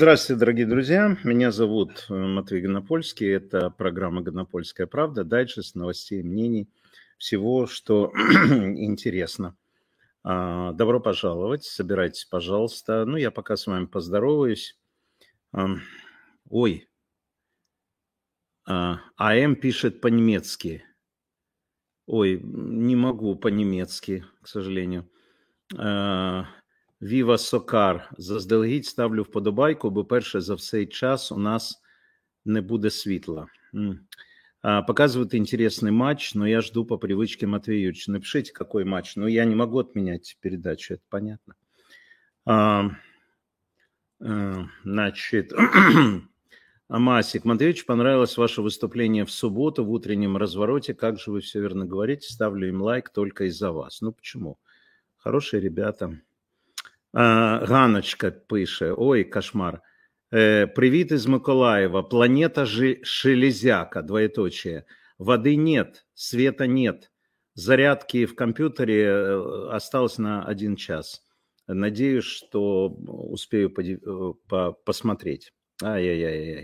Здравствуйте, дорогие друзья. Меня зовут Матвей Гонопольский. Это программа «Гонопольская правда», дайджест новостей, мнений, всего, что интересно. Добро пожаловать, собирайтесь, пожалуйста. Ну, я пока с вами поздороваюсь. Ой, АМ пишет по-немецки. Ой, не могу по-немецки, к сожалению. Віва Сокар. Заздалегідь ставлю вподобайку, бо перше за цей час у нас не буде світла. Показывают интересный матч, но я жду по привычке Матвея Юрьевича. Напишите, какой матч. Но я не могу отменять передачу, это понятно. Значит, Амасик. Матвеевич, понравилось ваше выступление в субботу в утреннем развороте. Как же вы все верно говорите. Ставлю им лайк только из-за вас. Ну, почему? Хорошие ребята. Ганочка пише. Ой, кошмар. Привет из Миколаева. Планета Железяка, двоеточие. Воды нет, света нет. Зарядки в компьютере осталось на 1 час. Надеюсь, что успею посмотреть. Ай-яй-яй-яй.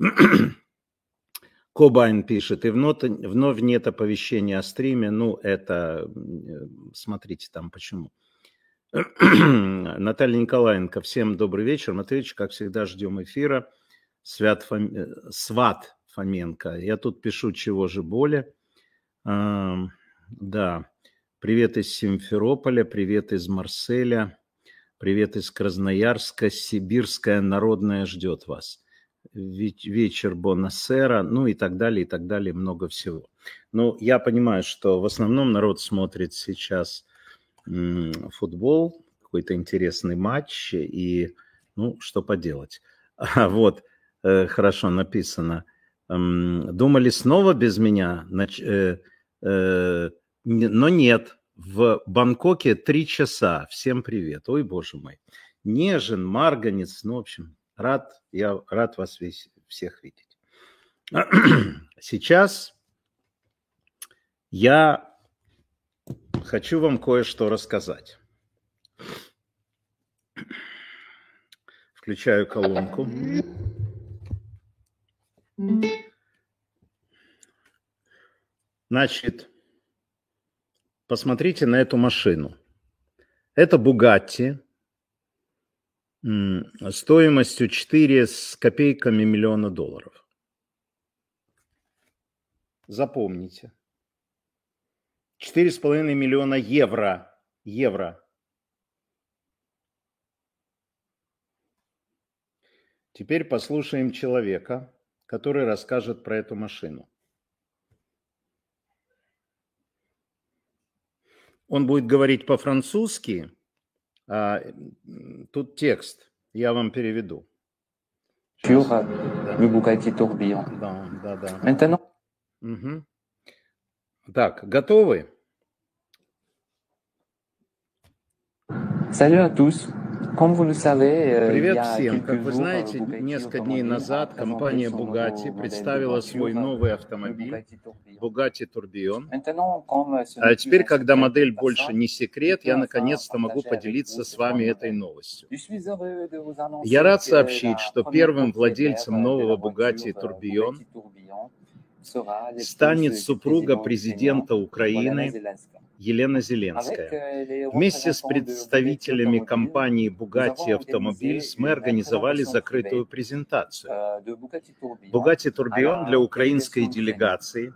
Кобайн пишет. И вновь нет оповещения о стриме. Ну, это... Смотрите там почему. Наталья Николаенко, всем добрый вечер. Матвеевич, как всегда, ждем эфира. Сват Фоменко. Я тут пишу, чего же более. Да. Привет из Симферополя, привет из Марселя, привет из Красноярска. Сибирская народная ждет вас. Вечер Бонасера, ну и так далее, много всего. Ну, я понимаю, что в основном народ смотрит сейчас футбол, какой-то интересный матч, и, ну, что поделать. Вот, хорошо написано. Думали снова без меня, но нет. В Бангкоке 3 часа. Всем привет. Ой, боже мой. Нежен, марганец, ну, в общем, я рад вас всех видеть. Сейчас я хочу вам кое-что рассказать. Включаю колонку. Значит, посмотрите на эту машину. Это Bugatti стоимостью 4 с копейками миллиона долларов. Запомните. 4,5 миллиона евро. Теперь послушаем человека, который расскажет про эту машину. Он будет говорить по-французски, а тут текст, я вам переведу. Sur le Bugatti Tourbillon. Да. Maintenant. Угу. Так, готовы? Salut à tous. Comme vous le savez, Привет всем. Как вы знаете, несколько дней назад компания Bugatti представила свой новый автомобиль Bugatti Tourbillon. А теперь, когда модель больше не секрет, я наконец-то могу поделиться с вами этой новостью. Я рад сообщить, что первым владельцем нового Bugatti Tourbillon станет супруга президента Украины Елена Зеленская. Вместе с представителями компании Bugatti Automobiles мы организовали закрытую презентацию. Bugatti Tourbillon для украинской делегации.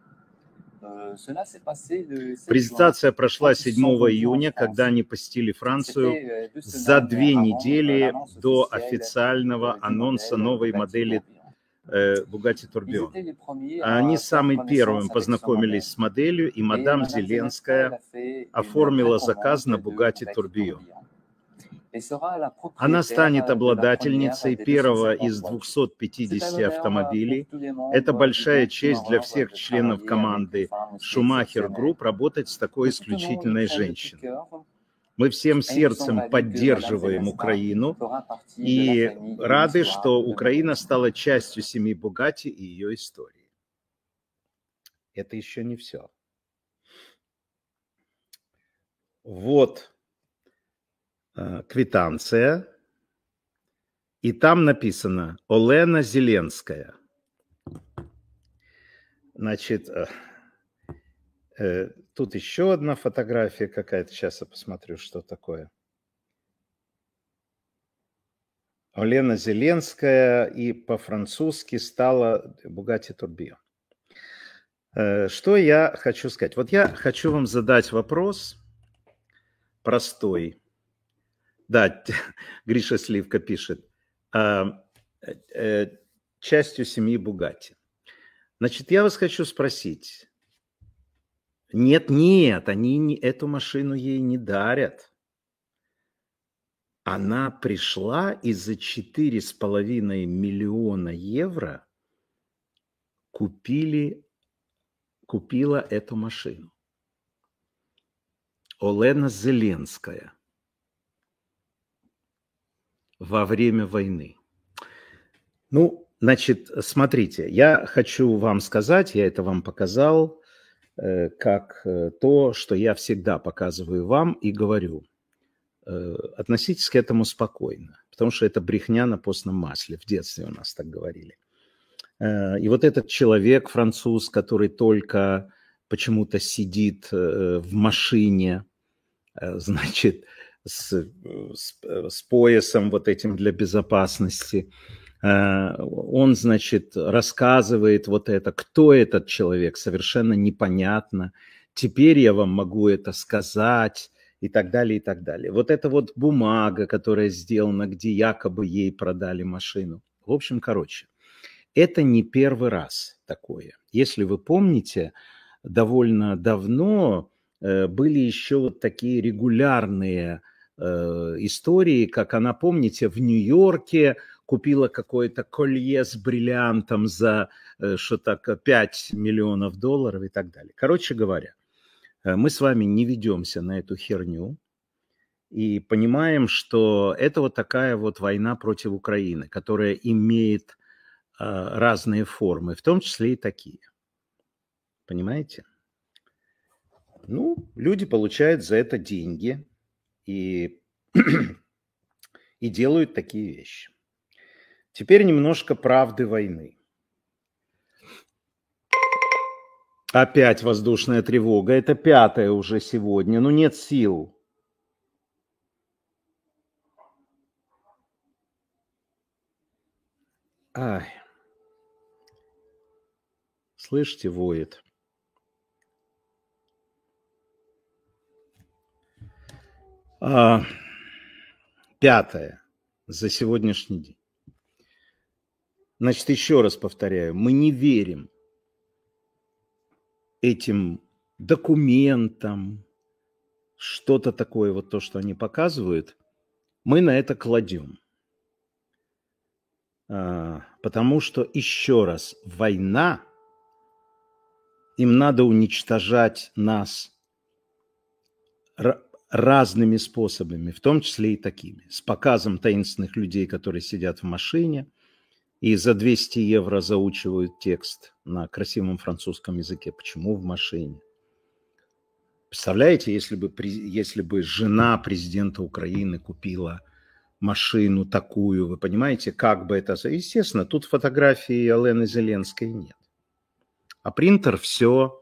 Презентация прошла 7 июня, когда они посетили Францию за 2 недели до официального анонса новой модели Bugatti Tourbillon. Они самым первым познакомились с моделью, и мадам Зеленская оформила заказ на Bugatti Tourbillon. Она станет обладательницей первого из 250 автомобилей. Это большая честь для всех членов команды Schumacher Group работать с такой исключительной женщиной. Мы всем сердцем поддерживаем Украину и рады, что Украина стала частью семьи Bugatti и ее истории. Это еще не все. Вот квитанция И там написано «Олена Зеленская». Значит, тут еще одна фотография какая-то. Сейчас я посмотрю, что такое. Олена Зеленская и по-французски стала Bugatti Tourbillon. Что я хочу сказать? Вот я хочу вам задать вопрос простой. Да, Гриша Сливка пишет. Частью семьи Бугатти. Значит, я вас хочу спросить. Нет, они эту машину ей не дарят. Она пришла и за 4,5 миллиона евро купила эту машину. Олена Зеленская во время войны. Ну, значит, смотрите, я хочу вам сказать, я это вам показал, как то, что я всегда показываю вам и говорю. Относитесь к этому спокойно, потому что это брехня на постном масле. В детстве у нас так говорили. И вот этот человек, француз, который только почему-то сидит в машине, значит, с поясом вот этим для безопасности, он, значит, рассказывает вот это. Кто этот человек, совершенно непонятно. Теперь я вам могу это сказать. И так далее, и так далее. Вот эта вот бумага, которая сделана, где якобы ей продали машину. В общем, короче, это не первый раз такое. Если вы помните, довольно давно были еще вот такие регулярные истории, как она, помните, в Нью-Йорке купила какое-то колье с бриллиантом за что-то 5 миллионов долларов и так далее. Короче говоря, мы с вами не ведемся на эту херню и понимаем, что это вот такая вот война против Украины, которая имеет разные формы, в том числе и такие. Понимаете? Ну, люди получают за это деньги и делают такие вещи. Теперь немножко правды войны. Опять воздушная тревога. Это 5-я уже сегодня. Ну, нет сил. Ай. Слышите, воет. Пятое за сегодняшний день. Значит, еще раз повторяю, мы не верим этим документам, что-то такое, вот то, что они показывают, мы на это кладем. Потому что, еще раз, война, им надо уничтожать нас разными способами, в том числе и такими. С показом таинственных людей, которые сидят в машине и за 200 евро заучивают текст на красивом французском языке. Почему в машине? Представляете, если бы жена президента Украины купила машину такую, вы понимаете, как бы это... Естественно, тут фотографии Олены Зеленской нет. А принтер все...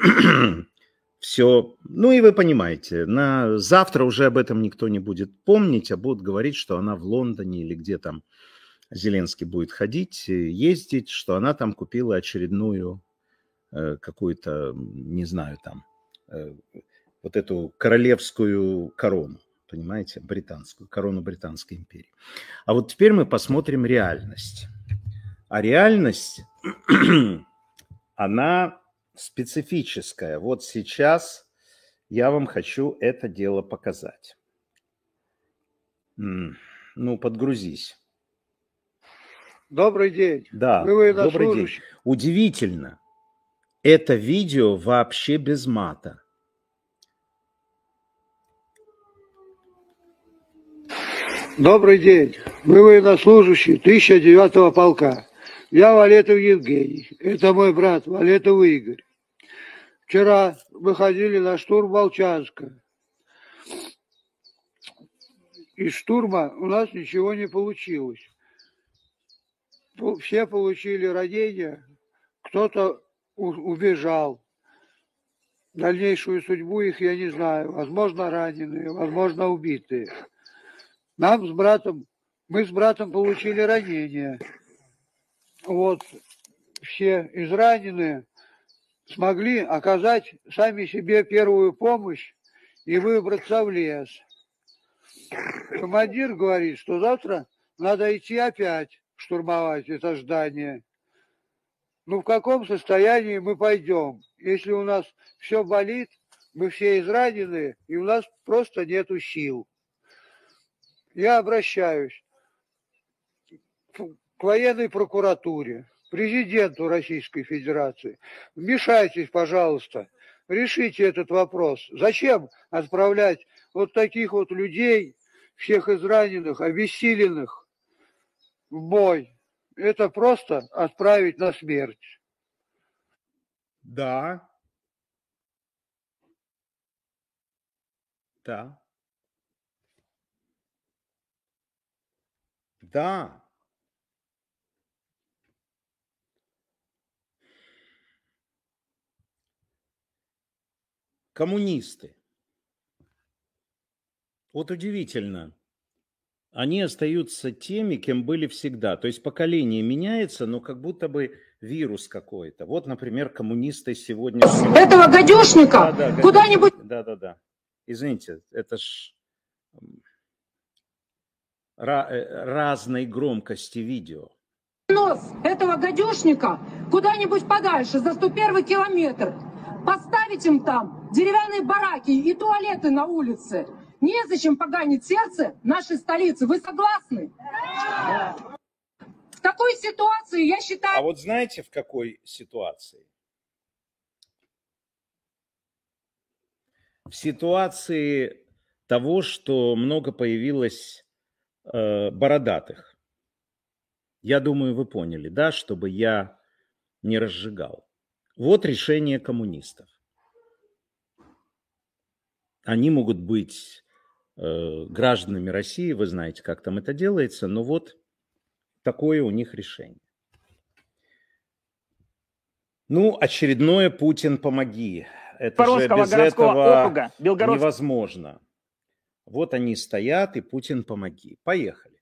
Все, ну и вы понимаете, завтра уже об этом никто не будет помнить, а будут говорить, что она в Лондоне или где там Зеленский будет ходить, ездить, что она там купила очередную какую-то, не знаю, там, вот эту королевскую корону, понимаете, британскую, корону Британской империи. А вот теперь мы посмотрим реальность. А реальность, она... специфическая. Вот сейчас я вам хочу это дело показать. Ну, подгрузись. Добрый день. Да, добрый день. Удивительно. Это видео вообще без мата. Добрый день. Мы военнослужащие 1009-го полка. Я Валетов Евгений. Это мой брат Валетов Игорь. Вчера выходили на штурм Волчанска. Из штурма у нас ничего не получилось. все получили ранения, кто-то убежал. Дальнейшую судьбу их я не знаю. Возможно, раненые, возможно, убитые. Мы с братом получили ранения. Вот все израненные смогли оказать сами себе первую помощь и выбраться в лес. Командир говорит, что завтра надо идти опять штурмовать это здание. Ну, в каком состоянии мы пойдем? Если у нас все болит, мы все изранены, и у нас просто нету сил. Я обращаюсь к военной прокуратуре, президенту Российской Федерации. Вмешайтесь, пожалуйста, решите этот вопрос. Зачем отправлять вот таких вот людей, всех израненных, обессиленных, в бой? Это просто отправить на смерть. Да. Да. Да. Коммунисты. Вот удивительно. Они остаются теми, кем были всегда. То есть поколение меняется, но как будто бы вирус какой-то. Вот, например, коммунисты сегодня... Этого гадюшника куда-нибудь... Да. Извините, это ж разной громкости видео. Нос этого гадюшника куда-нибудь подальше, за 101 километр. Поставить им там деревянные бараки и туалеты на улице. Незачем поганить сердце нашей столицы. Вы согласны? В такой ситуации, я считаю... А вот знаете, в какой ситуации? В ситуации того, что много появилось бородатых. Я думаю, вы поняли, да, чтобы я не разжигал. Вот решение коммунистов. Они могут быть гражданами России, вы знаете, как там это делается, но вот такое у них решение. Ну, очередное «Путин, помоги». Это же без этого округа, невозможно. Вот они стоят, и «Путин, помоги». Поехали.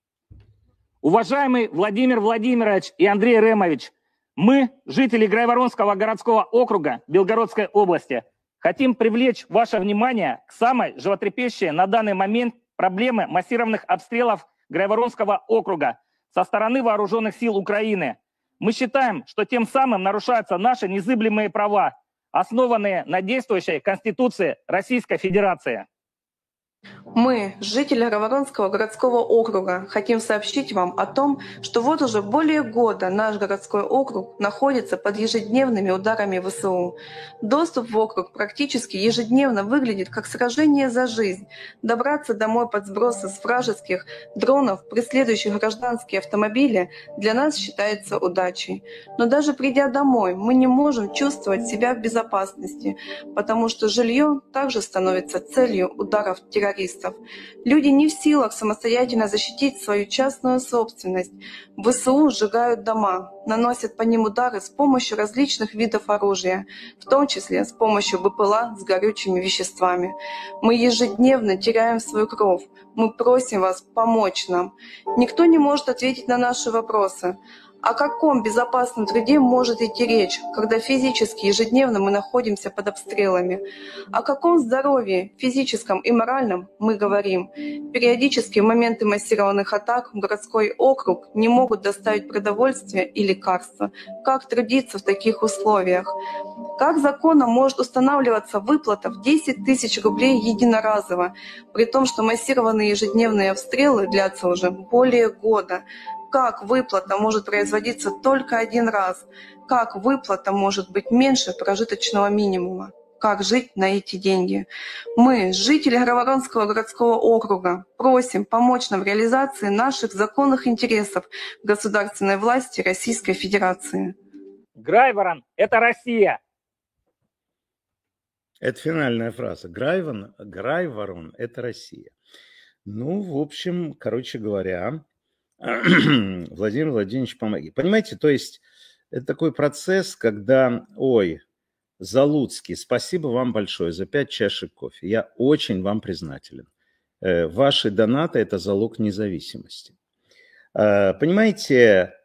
Уважаемый Владимир Владимирович и Андрей Ремович, мы, жители Грайворонского городского округа Белгородской области, хотим привлечь ваше внимание к самой животрепещущей на данный момент проблеме массированных обстрелов Грайворонского округа со стороны вооруженных сил Украины. Мы считаем, что тем самым нарушаются наши незыблемые права, основанные на действующей Конституции Российской Федерации. Мы, жители Грайворонского городского округа, хотим сообщить вам о том, что вот уже более года наш городской округ находится под ежедневными ударами ВСУ. Доступ в округ практически ежедневно выглядит как сражение за жизнь. Добраться домой под сбросы с вражеских дронов, преследующих гражданские автомобили, для нас считается удачей. Но даже придя домой, мы не можем чувствовать себя в безопасности, потому что жилье также становится целью ударов террористов. Люди не в силах самостоятельно защитить свою частную собственность. ВСУ сжигают дома, наносят по ним удары с помощью различных видов оружия, в том числе с помощью БПЛА с горючими веществами. Мы ежедневно теряем свою кровь. Мы просим вас помочь нам. Никто не может ответить на наши вопросы. О каком безопасном труде может идти речь, когда физически ежедневно мы находимся под обстрелами? О каком здоровье, физическом и моральном мы говорим? Периодически в моменты массированных атак в городской округ не могут доставить продовольствие и лекарства. Как трудиться в таких условиях? Как законом может устанавливаться выплата в 10 тысяч рублей единоразово, при том, что массированные ежедневные обстрелы длятся уже более года? Как выплата может производиться только один раз? Как выплата может быть меньше прожиточного минимума? Как жить на эти деньги? Мы, жители Грайворонского городского округа, просим помочь нам в реализации наших законных интересов государственной власти Российской Федерации. Грайворон – это Россия. Это финальная фраза. Грайворон – это Россия. Ну, в общем, короче говоря, Владимир Владимирович, помоги. Понимаете, то есть это такой процесс, когда, ой, Залуцкий, спасибо вам большое за 5 чашек кофе. Я очень вам признателен. Ваши донаты – это залог независимости. Понимаете,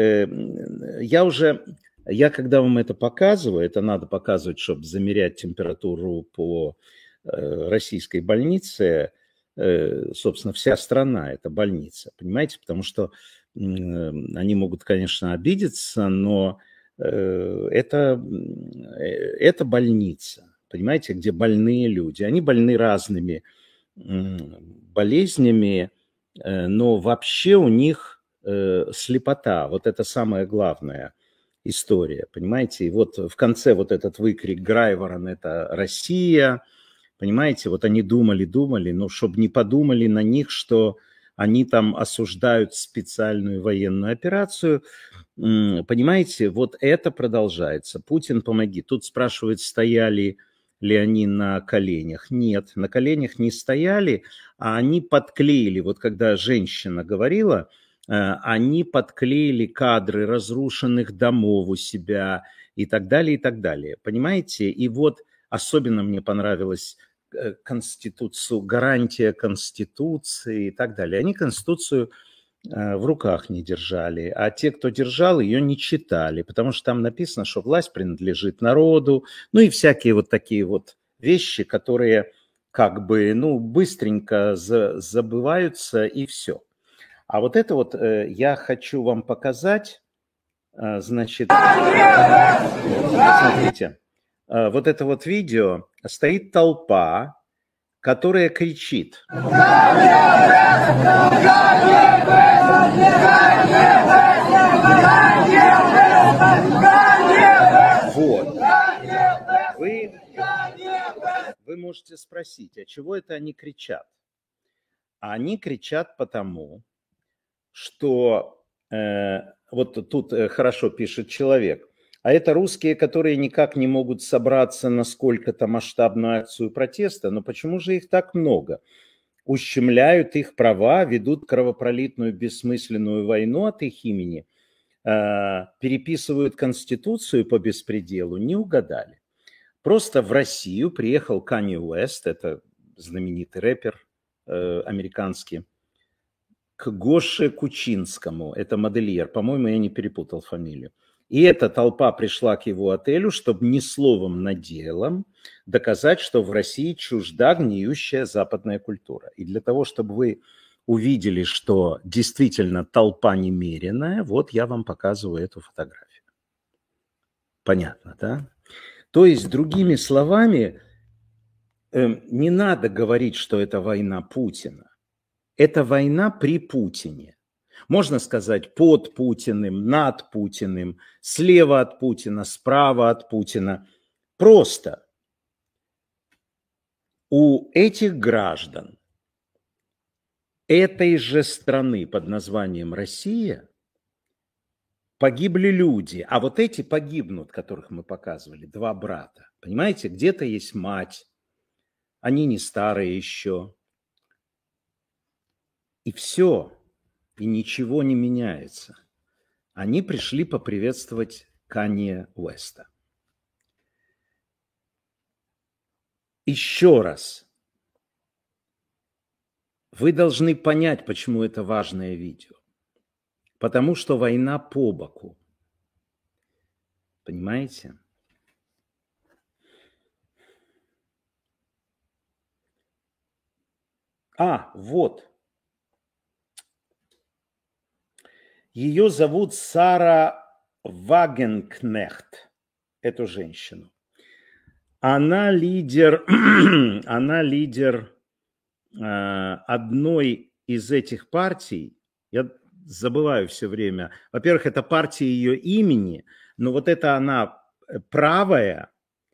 я когда вам это показываю, это надо показывать, чтобы замерять температуру по российской больнице, собственно, вся страна – это больница, понимаете, потому что они могут, конечно, обидеться, но это больница, понимаете, где больные люди. Они больны разными болезнями, но вообще у них слепота. Вот это самая главная история, понимаете. И вот в конце вот этот выкрик Грайворон – это Россия, понимаете. Вот они думали, но чтобы не подумали на них, что они там осуждают специальную военную операцию. Понимаете, вот это продолжается. Путин, помоги. Тут спрашивают, стояли ли они на коленях. Нет, на коленях не стояли, а они подклеили. Вот когда женщина говорила, они подклеили кадры разрушенных домов у себя и так далее, и так далее. Понимаете? И вот особенно мне понравилось Конституцию, гарантия Конституции и так далее. Они Конституцию в руках не держали, а те, кто держал, ее не читали, потому что там написано, что власть принадлежит народу, ну и всякие вот такие вот вещи, которые как бы, ну, быстренько забываются и все. А вот это вот я хочу вам показать, значит, смотрите, вот это вот видео, стоит толпа, которая кричит. Вот. Вы можете спросить, а чего это они кричат? Они кричат потому, что вот тут хорошо пишет человек, а это русские, которые никак не могут собраться на сколько-то масштабную акцию протеста, но почему же их так много? Ущемляют их права, ведут кровопролитную бессмысленную войну от их имени, переписывают Конституцию по беспределу, не угадали. Просто в Россию приехал Канье Уэст, это знаменитый рэпер американский, к Гоше Кучинскому, это модельер, по-моему, я не перепутал фамилию. И эта толпа пришла к его отелю, чтобы ни словом, но делом доказать, что в России чужда гниющая западная культура. И для того, чтобы вы увидели, что действительно толпа немеренная, вот я вам показываю эту фотографию. Понятно, да? То есть, другими словами, не надо говорить, что это война Путина. Это война при Путине. Можно сказать, под Путиным, над Путиным, слева от Путина, справа от Путина. Просто у этих граждан этой же страны под названием Россия погибли люди. А вот эти погибнут, которых мы показывали, 2 брата. Понимаете, где-то есть мать, они не старые еще. И все. И ничего не меняется. Они пришли поприветствовать Канье Уэста. Еще раз. Вы должны понять, почему это важное видео. Потому что война по боку. Понимаете? Вот. Ее зовут Сара Вагенкнехт, эту женщину. Она лидер одной из этих партий. Я забываю все время. Во-первых, это партия ее имени, но вот это она правая.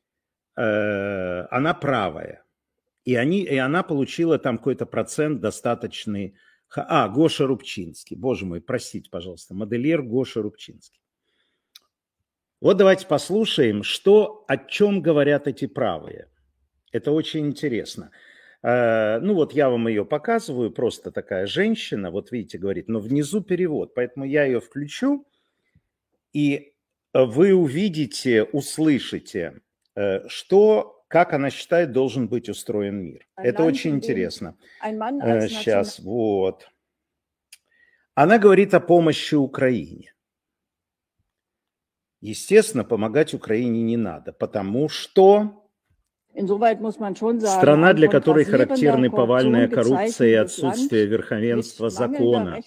И она получила там какой-то процент достаточный. Гоша Рубчинский. Боже мой, простите, пожалуйста. Модельер Гоша Рубчинский. Вот давайте послушаем, о чем говорят эти правые. Это очень интересно. Ну вот я вам ее показываю, просто такая женщина, вот видите, говорит, но внизу перевод, поэтому я ее включу, и вы увидите, услышите, как она считает, должен быть устроен мир. Это очень интересно. Сейчас, вот. Она говорит о помощи Украине. Естественно, помогать Украине не надо, потому что страна, для которой характерны повальная коррупция и отсутствие верховенства закона.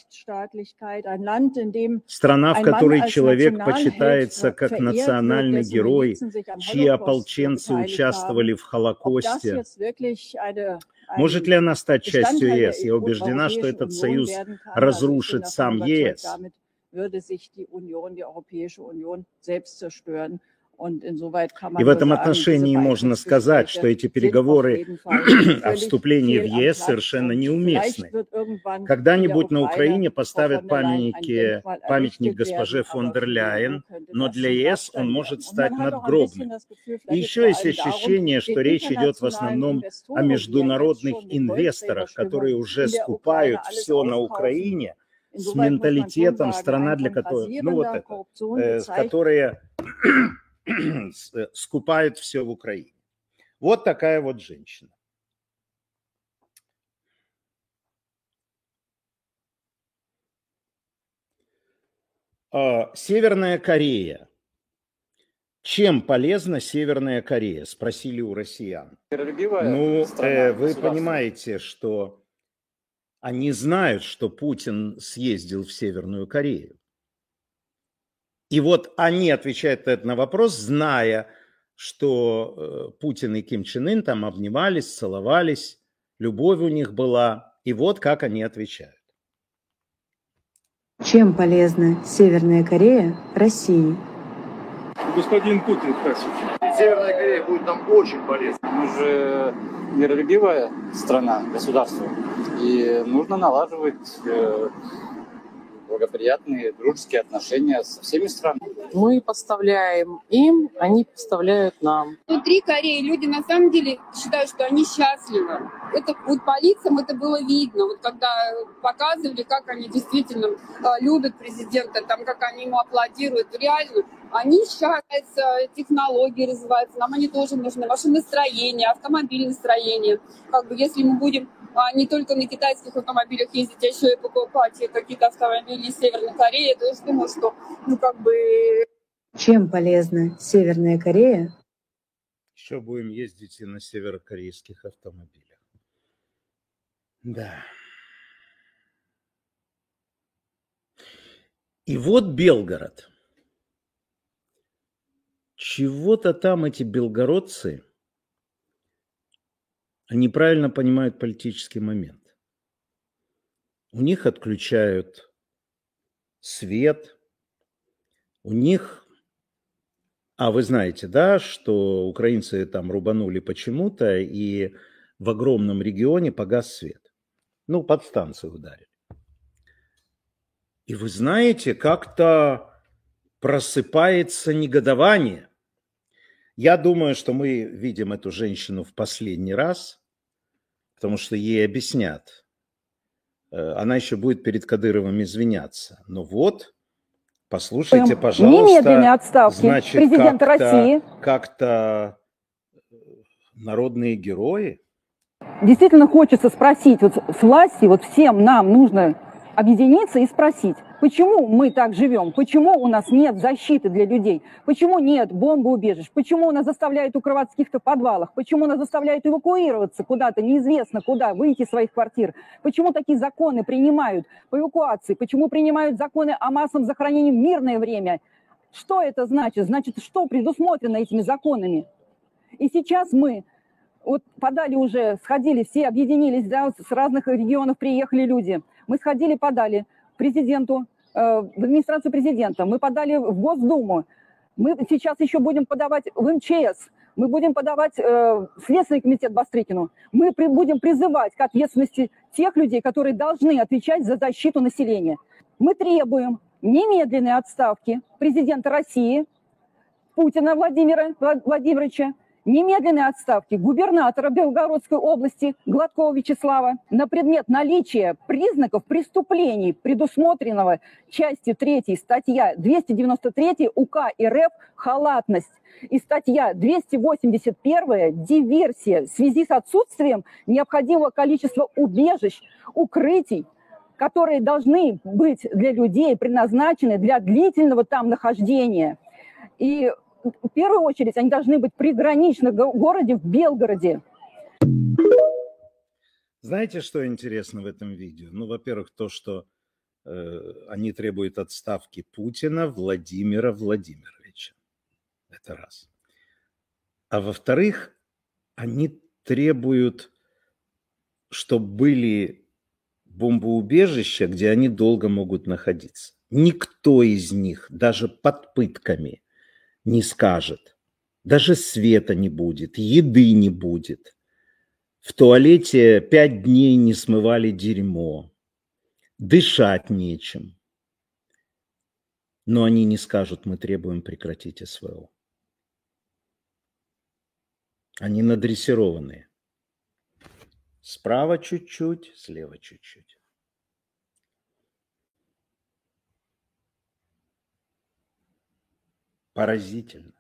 Страна, в которой человек почитается как национальный герой, чьи ополченцы участвовали в Холокосте. Может ли она стать частью ЕС? Я убеждена, что этот союз разрушит сам ЕС. И в этом отношении можно сказать, что эти переговоры о вступлении в ЕС совершенно неуместны. Когда-нибудь на Украине поставят памятник госпоже фон дер Ляйен, но для ЕС он может стать надгробным. И еще есть ощущение, что речь идет в основном о международных инвесторах, которые уже скупают все на Украине с менталитетом страна, для которой, которые скупают все в Украине. Вот такая вот женщина. Северная Корея. Чем полезна Северная Корея? Спросили у россиян. Вы понимаете, что они знают, что Путин съездил в Северную Корею. И вот они отвечают на этот вопрос, зная, что Путин и Ким Чен Ын там обнимались, целовались, любовь у них была. И вот как они отвечают. Чем полезна Северная Корея России? Господин Путин, Северная Корея будет нам очень полезна. Мы же миролюбивая страна, государство. И нужно налаживать благоприятные дружеские отношения со всеми странами. Мы поставляем им, они поставляют нам. Внутри Кореи люди на самом деле считают, что они счастливы. Это вот по лицам это было видно, вот когда показывали, как они действительно любят президента, там, как они ему аплодируют. Реально, они счастливы, технологии развиваются, нам они тоже нужны, машиностроение, автомобильностроение. Как бы если мы будем не только на китайских автомобилях ездить, а еще и покупать какие-то автомобили из Северной Кореи, то я думаю, что, Чем полезна Северная Корея? Еще будем ездить и на северокорейских автомобилях. Да. И вот Белгород. Чего-то там эти белгородцы... Они правильно понимают политический момент. У них отключают свет, у них... вы знаете, да, что украинцы там рубанули почему-то, и в огромном регионе погас свет. Подстанцию ударили. И вы знаете, как-то просыпается негодование. Я думаю, что мы видим эту женщину в последний раз, потому что ей объяснят. Она еще будет перед Кадыровым извиняться. Но вот, послушайте, пожалуйста. Немедленной отставки президента России. Как-то народные герои. Действительно хочется спросить, вот с власти, вот всем нам нужно объединиться и спросить, почему мы так живем, почему у нас нет защиты для людей, почему нет бомбоубежищ, почему нас заставляют укрываться в каких-то подвалах, почему нас заставляют эвакуироваться куда-то, неизвестно куда, выйти из своих квартир, почему такие законы принимают по эвакуации, почему принимают законы о массовом захоронении в мирное время. Что это значит? Значит, что предусмотрено этими законами? И сейчас мы вот подали уже, сходили, все объединились, да, с разных регионов приехали люди. Мы сходили, подали президенту, в администрацию президента, мы подали в Госдуму, мы сейчас еще будем подавать в МЧС, мы будем подавать в Следственный комитет Бастрыкину, мы будем призывать к ответственности тех людей, которые должны отвечать за защиту населения. Мы требуем немедленной отставки президента России Путина Владимира Владимировича, немедленной отставки губернатора Белгородской области Гладкова Вячеслава на предмет наличия признаков преступлений, предусмотренного частью 3 статья 293 УК РФ «Халатность» и статья 281 «Диверсия» в связи с отсутствием необходимого количества убежищ, укрытий, которые должны быть для людей предназначены для длительного там нахождения. И в первую очередь они должны быть в приграничном городе, в Белгороде. Знаете, что интересно в этом видео? Ну, во-первых, то, что они требуют отставки Путина Владимира Владимировича. Это раз. А во-вторых, они требуют, чтобы были бомбоубежища, где они долго могут находиться. Никто из них, даже под пытками, не скажет. Даже света не будет, еды не будет. В туалете 5 дней не смывали дерьмо. Дышать нечем. Но они не скажут, мы требуем прекратить СВО. Они надрессированные. Справа чуть-чуть, слева чуть-чуть. Поразительно.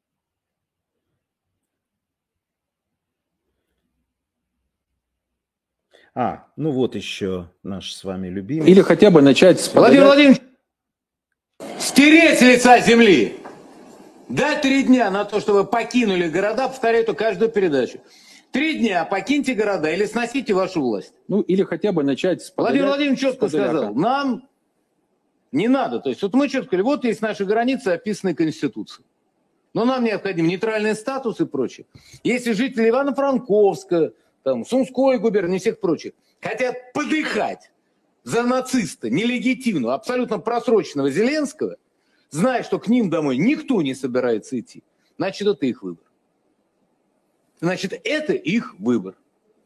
Ну вот еще наш с вами любимый. Или хотя бы начать с... Владимир Владимирович, стереть с лица земли. Дать 3 дня на то, чтобы покинули города, повторяю это каждую передачу. 3 дня покиньте города или сносите вашу власть. Ну или хотя бы начать с... Владимир Владимирович четко сказал, нам не надо. То есть вот мы четко сказали, вот есть наши границы, описанные Конституцией. Но нам необходим нейтральный статус и прочее. Если жители Ивано-Франковска, там, Сумской губернии и всех прочих хотят подыхать за нациста, нелегитимного, абсолютно просроченного Зеленского, зная, что к ним домой никто не собирается идти, значит, это их выбор. Значит, это их выбор.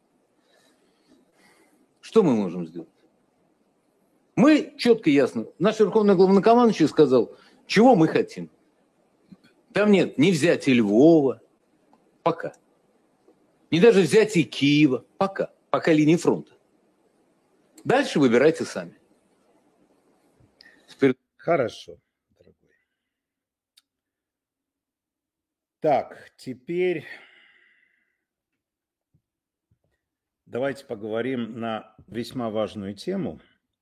Что мы можем сделать? Мы четко и ясно, наш верховный главнокомандующий сказал, чего мы хотим. Там нет ни взятия Львова, пока. Ни даже взятия Киева, пока. Пока линии фронта. Дальше выбирайте сами. Хорошо, дорогой. Так, теперь давайте поговорим на весьма важную тему.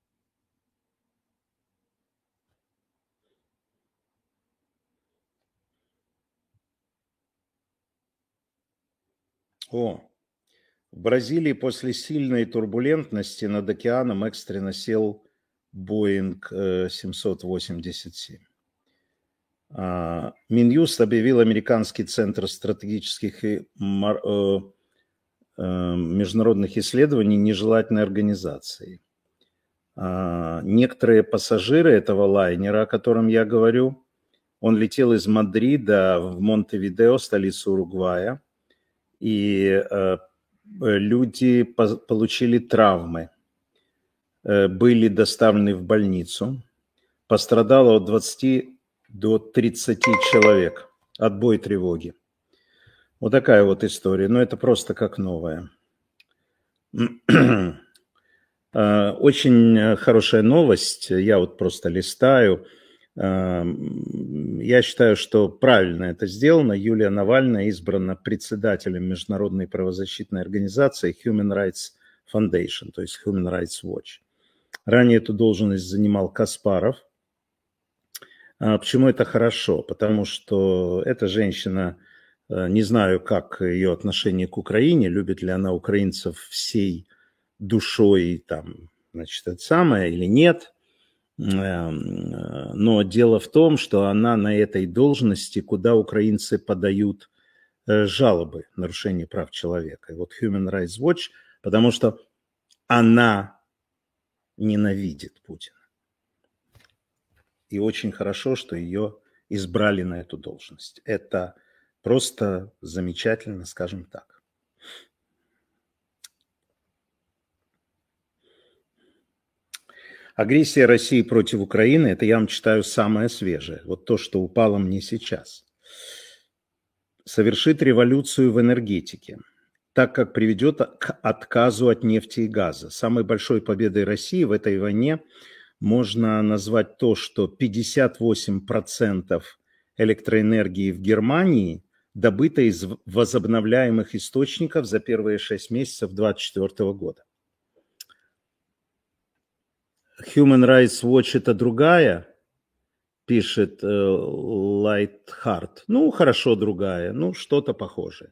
В Бразилии после сильной турбулентности над океаном экстренно сел Боинг 787. Минюст объявил Американский центр стратегических и международных исследований нежелательной организацией. Некоторые пассажиры этого лайнера, о котором я говорю, он летел из Мадрида в Монтевидео, столицу Уругвая, и люди получили травмы, были доставлены в больницу. Пострадало от 20 до 30 человек. Отбой тревоги. Вот такая вот история. Но это просто как новая. Очень хорошая новость. Я вот просто листаю. Я считаю, что правильно это сделано. Юлия Навальная избрана председателем международной правозащитной организации Human Rights Foundation, то есть Human Rights Watch. Ранее эту должность занимал Каспаров. Почему это хорошо? Потому что эта женщина, не знаю, как ее отношение к Украине, любит ли она украинцев всей душой, там, значит, это самое или нет. Но дело в том, что она на этой должности, куда украинцы подают жалобы, нарушение прав человека. И вот Human Rights Watch, потому что она ненавидит Путина. И очень хорошо, что ее избрали на эту должность. Это просто замечательно, скажем так. Агрессия России против Украины, это я вам читаю самое свежее. Вот то, что упало мне сейчас. совершит революцию в энергетике, так как приведет к отказу от нефти и газа. Самой большой победой России в этой войне можно назвать то, что 58% электроэнергии в Германии добыто из возобновляемых источников за первые 6 месяцев 2024 года. Human Rights Watch – это другая, пишет Лайтхарт. Ну, хорошо, другая, ну, что-то похожее.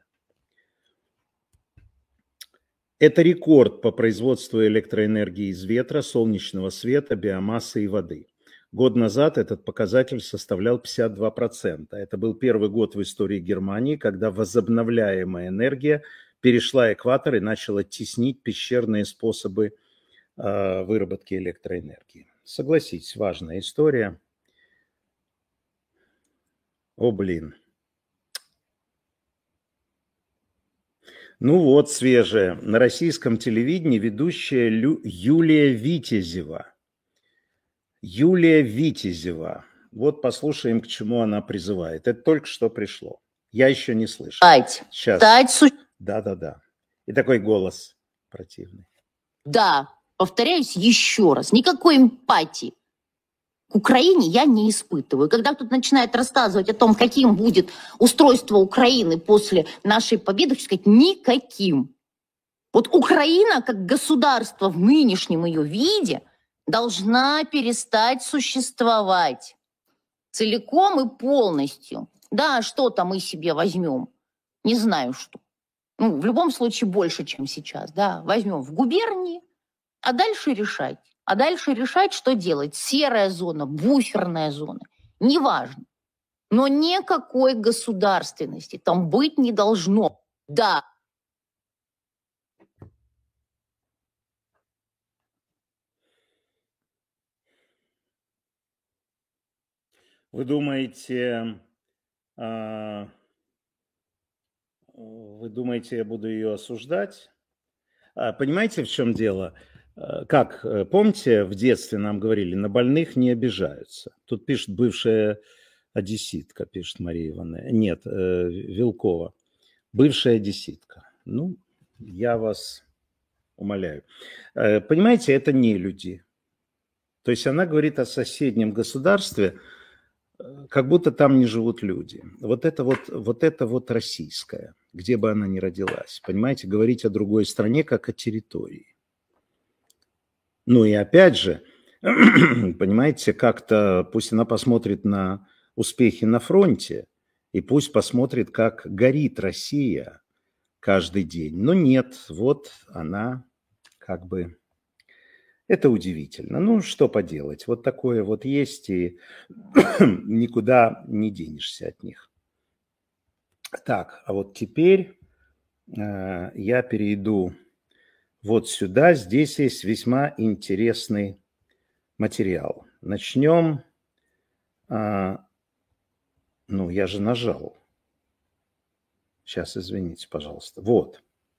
Это рекорд по производству электроэнергии из ветра, солнечного света, биомассы и воды. Год назад этот показатель составлял 52%. Это был первый год в истории Германии, когда возобновляемая энергия перешла экватор и начала теснить пещерные способы выработки электроэнергии. Согласитесь, важная история. О, блин. Ну вот, свежее. На российском телевидении ведущая Юлия Витязева. Юлия Витязева. Вот послушаем, к чему она призывает. Это только что пришло. Я еще не слышал. Сейчас. Да. И такой голос противный. Да, повторяюсь еще раз. Никакой эмпатии к Украине я не испытываю. Когда кто-то начинает рассказывать о том, каким будет устройство Украины после нашей победы, хочу сказать, никаким. Вот Украина, как государство в нынешнем ее виде, должна перестать существовать целиком и полностью. Да, что-то мы себе возьмем. Не знаю, что. Ну, в любом случае больше, чем сейчас. Да, возьмем в губернии, а дальше решать. А дальше решать, что делать. Серая зона, буферная зона. Неважно. Но никакой государственности там быть не должно. Да. Вы думаете, я буду ее осуждать? Понимаете, в чем дело? Как, помните, в детстве нам говорили, на больных не обижаются. Тут пишет бывшая одесситка, пишет Мария Ивановна. Нет, Вилкова. Бывшая одесситка. Ну, я вас умоляю. Понимаете, это не люди. То есть она говорит о соседнем государстве, как будто там не живут люди. Вот это российское, где бы она ни родилась. Понимаете, говорить о другой стране, как о территории. Ну и опять же, понимаете, как-то пусть она посмотрит на успехи на фронте, и пусть посмотрит, как горит Россия каждый день. Но нет, вот она как бы... Это удивительно. Ну, что поделать. Вот такое вот есть, и никуда не денешься от них. Так, а вот теперь я перейду вот сюда. Здесь есть весьма интересный материал. Начнем. Ну, я же нажал. Сейчас, извините, пожалуйста. Вот.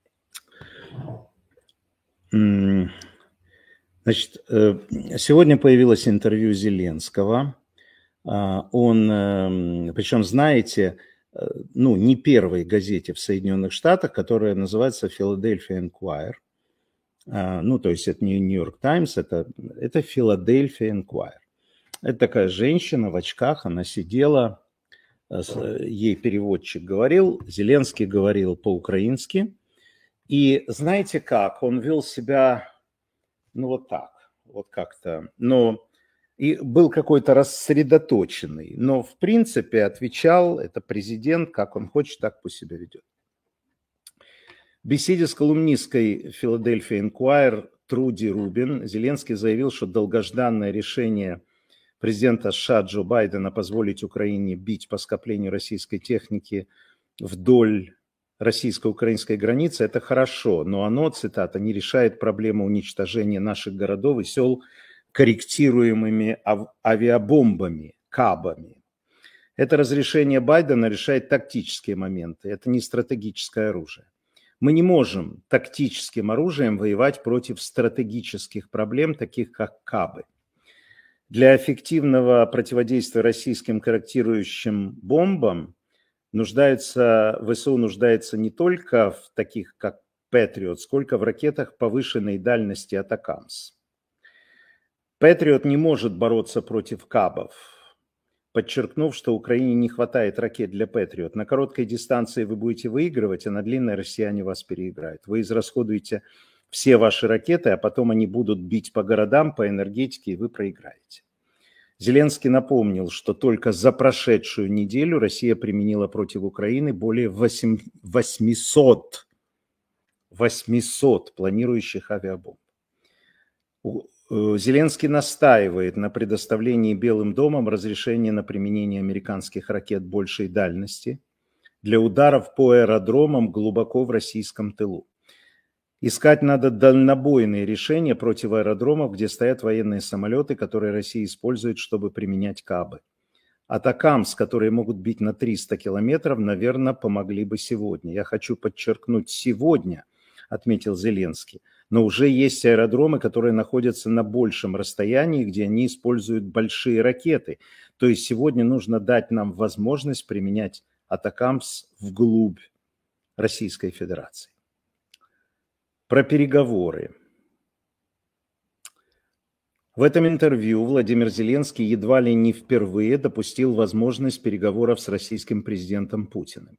Значит, сегодня появилось интервью Зеленского. Он, причем, знаете, ну, не первой газете в Соединенных Штатах, которая называется Philadelphia Inquirer. Ну, то есть это не Нью-Йорк Таймс, это Philadelphia Inquirer. Это такая женщина в очках, она сидела, ей переводчик говорил, Зеленский говорил по-украински. И знаете как, он вел себя... Ну, вот так, вот как-то. Но и был какой-то рассредоточенный. Но, в принципе, отвечал, это президент, как он хочет, так пусть себя ведет. В беседе с колумнисткой Philadelphia Inquirer Труди Рубин Зеленский заявил, что долгожданное решение президента США Джо Байдена позволить Украине бить по скоплению российской техники вдоль российско-украинской границы – это хорошо, но оно, цитата, не решает проблему уничтожения наших городов и сел корректируемыми авиабомбами, кабами. Это разрешение Байдена решает тактические моменты, это не стратегическое оружие. Мы не можем тактическим оружием воевать против стратегических проблем, таких как кабы. Для эффективного противодействия российским корректирующим бомбам ВСУ нуждается не только в таких, как Патриот, сколько в ракетах повышенной дальности Атакамс. Патриот не может бороться против кабов, подчеркнув, что Украине не хватает ракет для Патриот. На короткой дистанции вы будете выигрывать, а на длинной россияне вас переиграют. Вы израсходуете все ваши ракеты, а потом они будут бить по городам, по энергетике, и вы проиграете. Зеленский напомнил, что только за прошедшую неделю Россия применила против Украины более 800 планирующих авиабомб. Зеленский настаивает на предоставлении Белым домом разрешения на применение американских ракет большей дальности для ударов по аэродромам глубоко в российском тылу. Искать надо дальнобойные решения против аэродромов, где стоят военные самолеты, которые Россия использует, чтобы применять кабы. Атакамс, которые могут бить на 300 километров, наверное, помогли бы сегодня. Я хочу подчеркнуть сегодня, отметил Зеленский. Но уже есть аэродромы, которые находятся на большем расстоянии, где они используют большие ракеты. То есть сегодня нужно дать нам возможность применять Атакамс вглубь Российской Федерации. Про переговоры. В этом интервью Владимир Зеленский едва ли не впервые допустил возможность переговоров с российским президентом Путиным.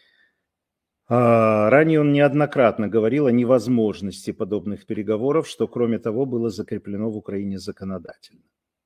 Ранее он неоднократно говорил о невозможности подобных переговоров, что, кроме того, было закреплено в Украине законодательно.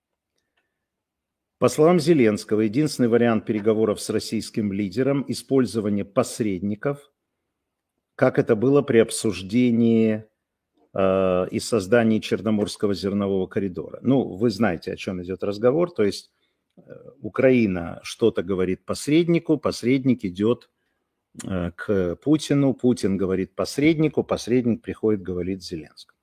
По словам Зеленского, единственный вариант переговоров с российским лидером – использование посредников, как это было при обсуждении и создании Черноморского зернового коридора. Ну, вы знаете, о чем идет разговор. То есть Украина что-то говорит посреднику, посредник идет к Путину, Путин говорит посреднику, посредник приходит, говорит Зеленскому.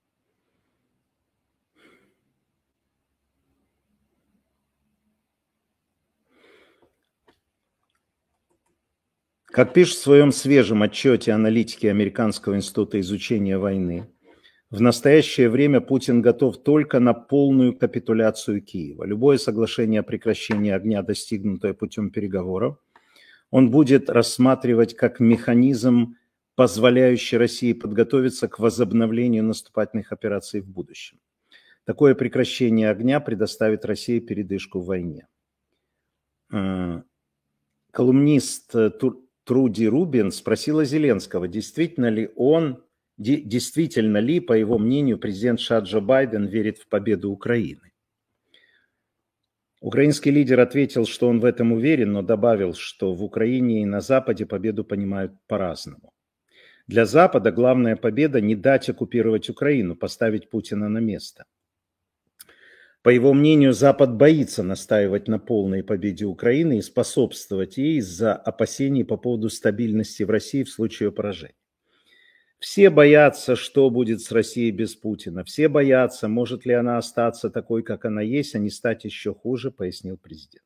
Как пишет в своем свежем отчете аналитики Американского института изучения войны, в настоящее время Путин готов только на полную капитуляцию Киева. Любое соглашение о прекращении огня, достигнутое путем переговоров, он будет рассматривать как механизм, позволяющий России подготовиться к возобновлению наступательных операций в будущем. Такое прекращение огня предоставит России передышку в войне. Колумнист Труди Рубин спросила Зеленского, действительно ли, по его мнению, президент США Джо Байден верит в победу Украины. Украинский лидер ответил, что он в этом уверен, но добавил, что в Украине и на Западе победу понимают по-разному. Для Запада главная победа – не дать оккупировать Украину, поставить Путина на место. По его мнению, Запад боится настаивать на полной победе Украины и способствовать ей из-за опасений по поводу стабильности в России в случае ее поражения. Все боятся, что будет с Россией без Путина. Все боятся, может ли она остаться такой, как она есть, а не стать еще хуже, пояснил президент.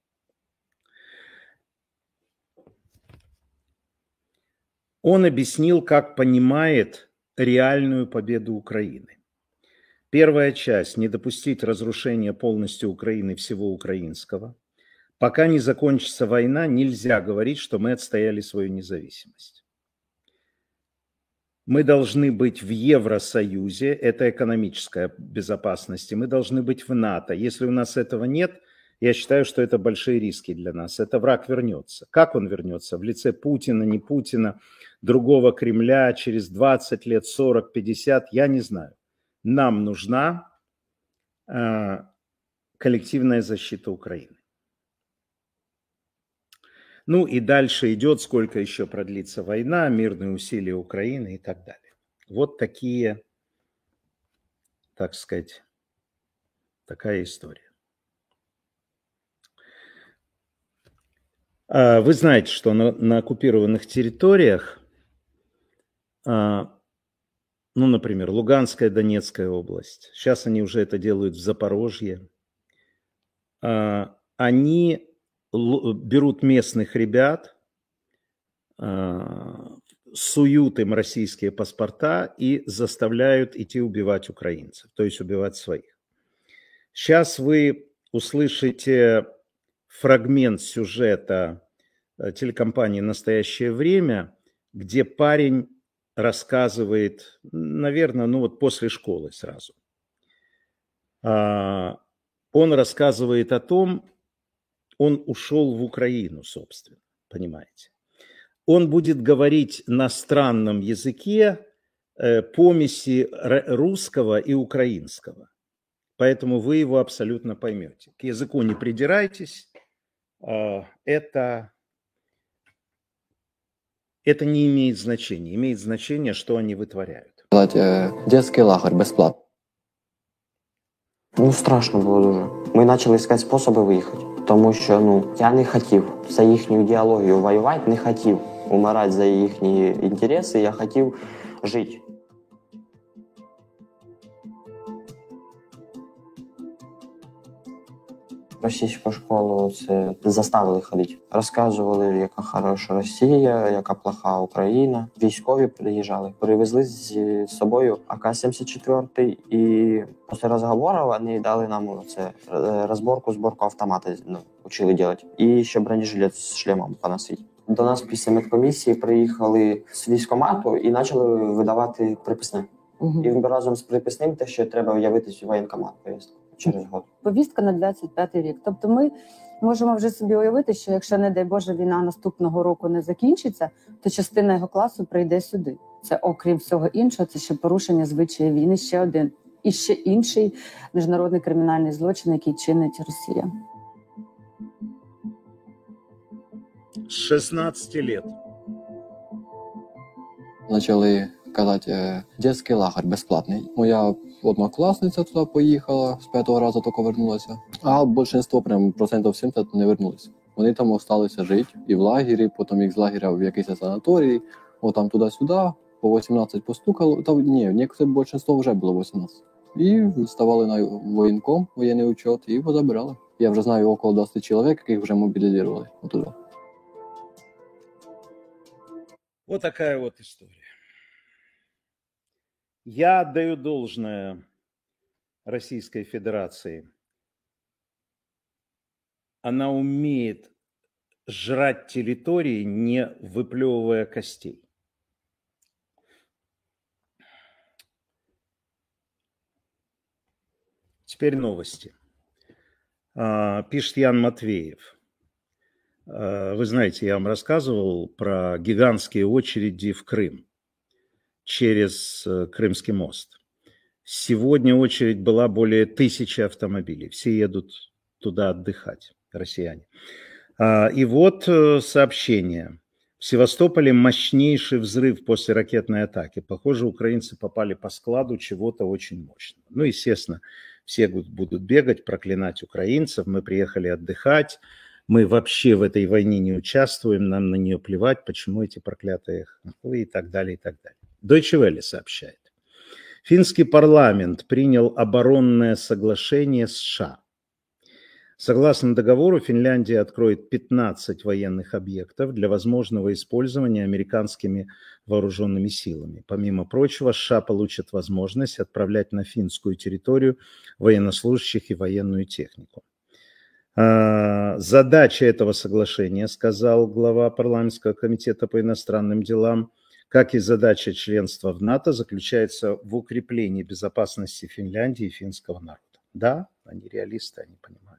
Он объяснил, как понимает реальную победу Украины. Первая часть – не допустить разрушения полностью Украины всего украинского. Пока не закончится война, нельзя говорить, что мы отстояли свою независимость. Мы должны быть в Евросоюзе, это экономическая безопасность, и мы должны быть в НАТО. Если у нас этого нет, я считаю, что это большие риски для нас. Это враг вернется. Как он вернется? В лице Путина, не Путина, другого Кремля через 20 лет, 40, 50, я не знаю. Нам нужна коллективная защита Украины. Ну и дальше идет, сколько еще продлится война, мирные усилия Украины и так далее. Вот такие, так сказать, такая история. Вы знаете, что на оккупированных территориях, ну, например, Луганская, Донецкая область, сейчас они уже это делают в Запорожье, они берут местных ребят, суют им российские паспорта и заставляют идти убивать украинцев, то есть убивать своих. Сейчас вы услышите фрагмент сюжета телекомпании «Настоящее время», где парень рассказывает, наверное, ну вот после школы сразу. Он рассказывает о том, он ушел в Украину, собственно, понимаете. Он будет говорить на странном языке помеси русского и украинского. Поэтому вы его абсолютно поймете. К языку не придирайтесь. Это не имеет значения. Имеет значение, что они вытворяют. Детский лагерь бесплатно. Ну, страшно було дуже. Ми почали шукати способи виїхати. Тому що, я не хотів за їхню ідеологію воювати, не хотів умирати за їхні інтереси, я хотів жити. Російську школу це заставили ходити. Розказували, яка хороша Росія, яка плоха Україна. Військові приїжджали, привезли з собою АК-74, і після розговору вони дали нам зборку автомата, учили робити. І ще бронежилет з шлемом поносити. До нас після медкомісії приїхали з військкомату і почали видавати приписне. І разом з приписним те, що треба явитись у воєнкомат повістку через год. Повістка на 25-й рік. Тобто ми можемо вже собі уявити, що якщо, не дай Боже, війна наступного року не закінчиться, то частина його класу прийде сюди. Це, окрім всього іншого, це ще порушення звичаїв війни, ще один. І ще інший міжнародний кримінальний злочин, який чинить Росія. С 16 лет. Почали казати, детський лагерь безплатний. Моя однокласниця туди поїхала, з 5-го разу тільки вернулася. А більшість, прям процентів 70, не вернулися. Вони там залишилися жити і в лагері, потім їх з лагеря в якийсь санаторій, там туди-сюди, по 18 постукало. Та ні, некоторі більшість вже було 18. І ставали на воєнком, воєнний учет, і позабирали. Я вже знаю около 20 чоловік, яких вже мобілізували оттуда. Вот такая вот история. Я отдаю должное Российской Федерации. Она умеет жрать территории, не выплевывая костей. Теперь новости. Пишет Ян Матвеев. Вы знаете, я вам рассказывал про гигантские очереди в Крым через Крымский мост. Сегодня очередь была более 1000 автомобилей. Все едут туда отдыхать, россияне. И вот сообщение. В Севастополе мощнейший взрыв после ракетной атаки. Похоже, украинцы попали по складу чего-то очень мощного. Ну, естественно, все будут бегать, проклинать украинцев. Мы приехали отдыхать. Мы вообще в этой войне не участвуем, нам на нее плевать, почему эти проклятые хохлы и так далее, и так далее. Deutsche Welle сообщает. Финский парламент принял оборонное соглашение с США. Согласно договору, Финляндия откроет 15 военных объектов для возможного использования американскими вооруженными силами. Помимо прочего, США получат возможность отправлять на финскую территорию военнослужащих и военную технику. Задача этого соглашения, сказал глава парламентского комитета по иностранным делам, как и задача членства в НАТО, заключается в укреплении безопасности Финляндии и финского народа. Да, они реалисты, они понимают.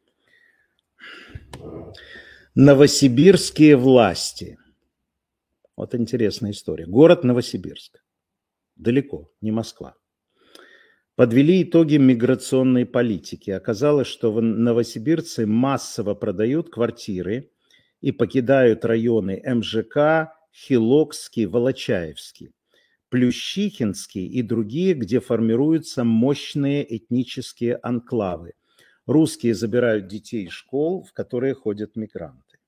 Новосибирские власти. Вот интересная история. Город Новосибирск. Далеко, не Москва. Подвели итоги миграционной политики. Оказалось, что новосибирцы массово продают квартиры и покидают районы МЖК, Хилокский, Волочаевский, Плющихинский и другие, где формируются мощные этнические анклавы. Русские забирают детей из школ, в которые ходят мигранты.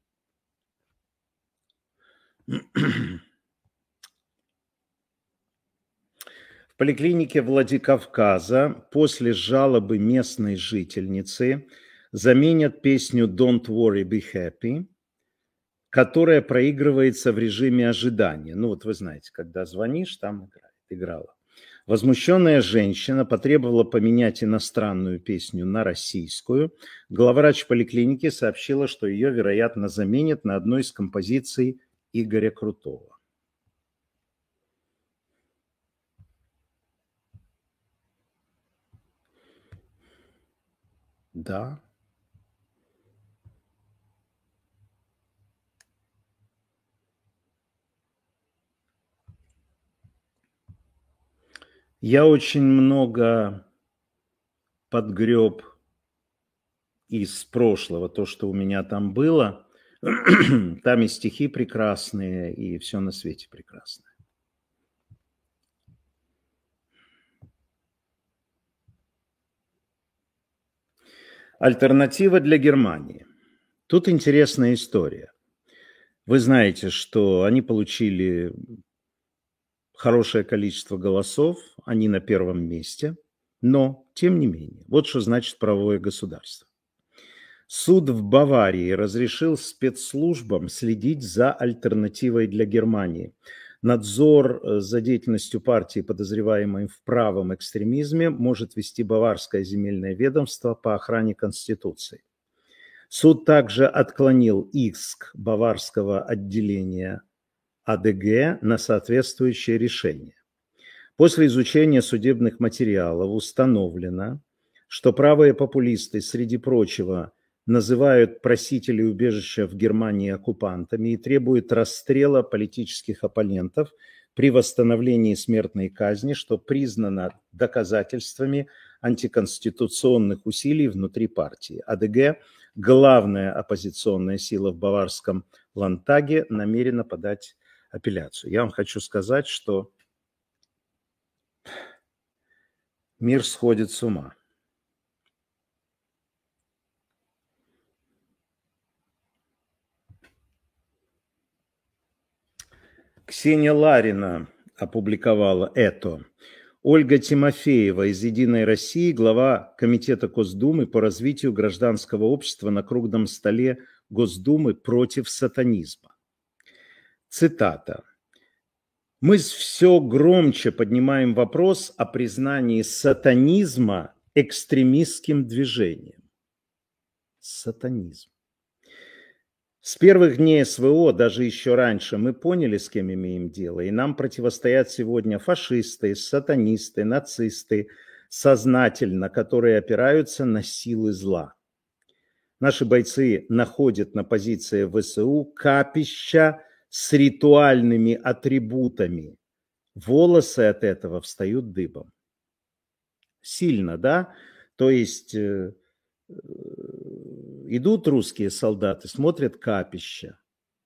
В поликлинике Владикавказа после жалобы местной жительницы заменят песню «Don't worry, be happy», которая проигрывается в режиме ожидания. Ну вот вы знаете, когда звонишь, там играла. Возмущенная женщина потребовала поменять иностранную песню на российскую. Главврач поликлиники сообщила, что ее, вероятно, заменят на одной из композиций Игоря Крутого. Да. Я очень много подгреб из прошлого, то, что у меня там было. Там и стихи прекрасные, и все на свете прекрасное. Альтернатива для Германии. Тут интересная история. Вы знаете, что они получили хорошее количество голосов, они на первом месте, но, тем не менее, вот что значит правовое государство. Суд в Баварии разрешил спецслужбам следить за альтернативой для Германии. Надзор за деятельностью партии, подозреваемой в правом экстремизме, может вести Баварское земельное ведомство по охране Конституции. Суд также отклонил иск баварского отделения АДГ на соответствующее решение. После изучения судебных материалов установлено, что правые популисты, среди прочего, называют просителей убежища в Германии оккупантами и требуют расстрела политических оппонентов при восстановлении смертной казни, что признано доказательствами антиконституционных усилий внутри партии. АДГ, главная оппозиционная сила в баварском Ландтаге, намерена подать апелляцию. Я вам хочу сказать, что мир сходит с ума. Ксения Ларина опубликовала это. Ольга Тимофеева из «Единой России», глава Комитета Госдумы по развитию гражданского общества на круглом столе Госдумы против сатанизма. Цитата. «Мы все громче поднимаем вопрос о признании сатанизма экстремистским движением». Сатанизм. С первых дней СВО, даже еще раньше, мы поняли, с кем имеем дело, и нам противостоят сегодня фашисты, сатанисты, нацисты, сознательно, которые опираются на силы зла. Наши бойцы находят на позиции ВСУ капища с ритуальными атрибутами. Волосы от этого встают дыбом. Сильно, да? То есть идут русские солдаты, смотрят капища.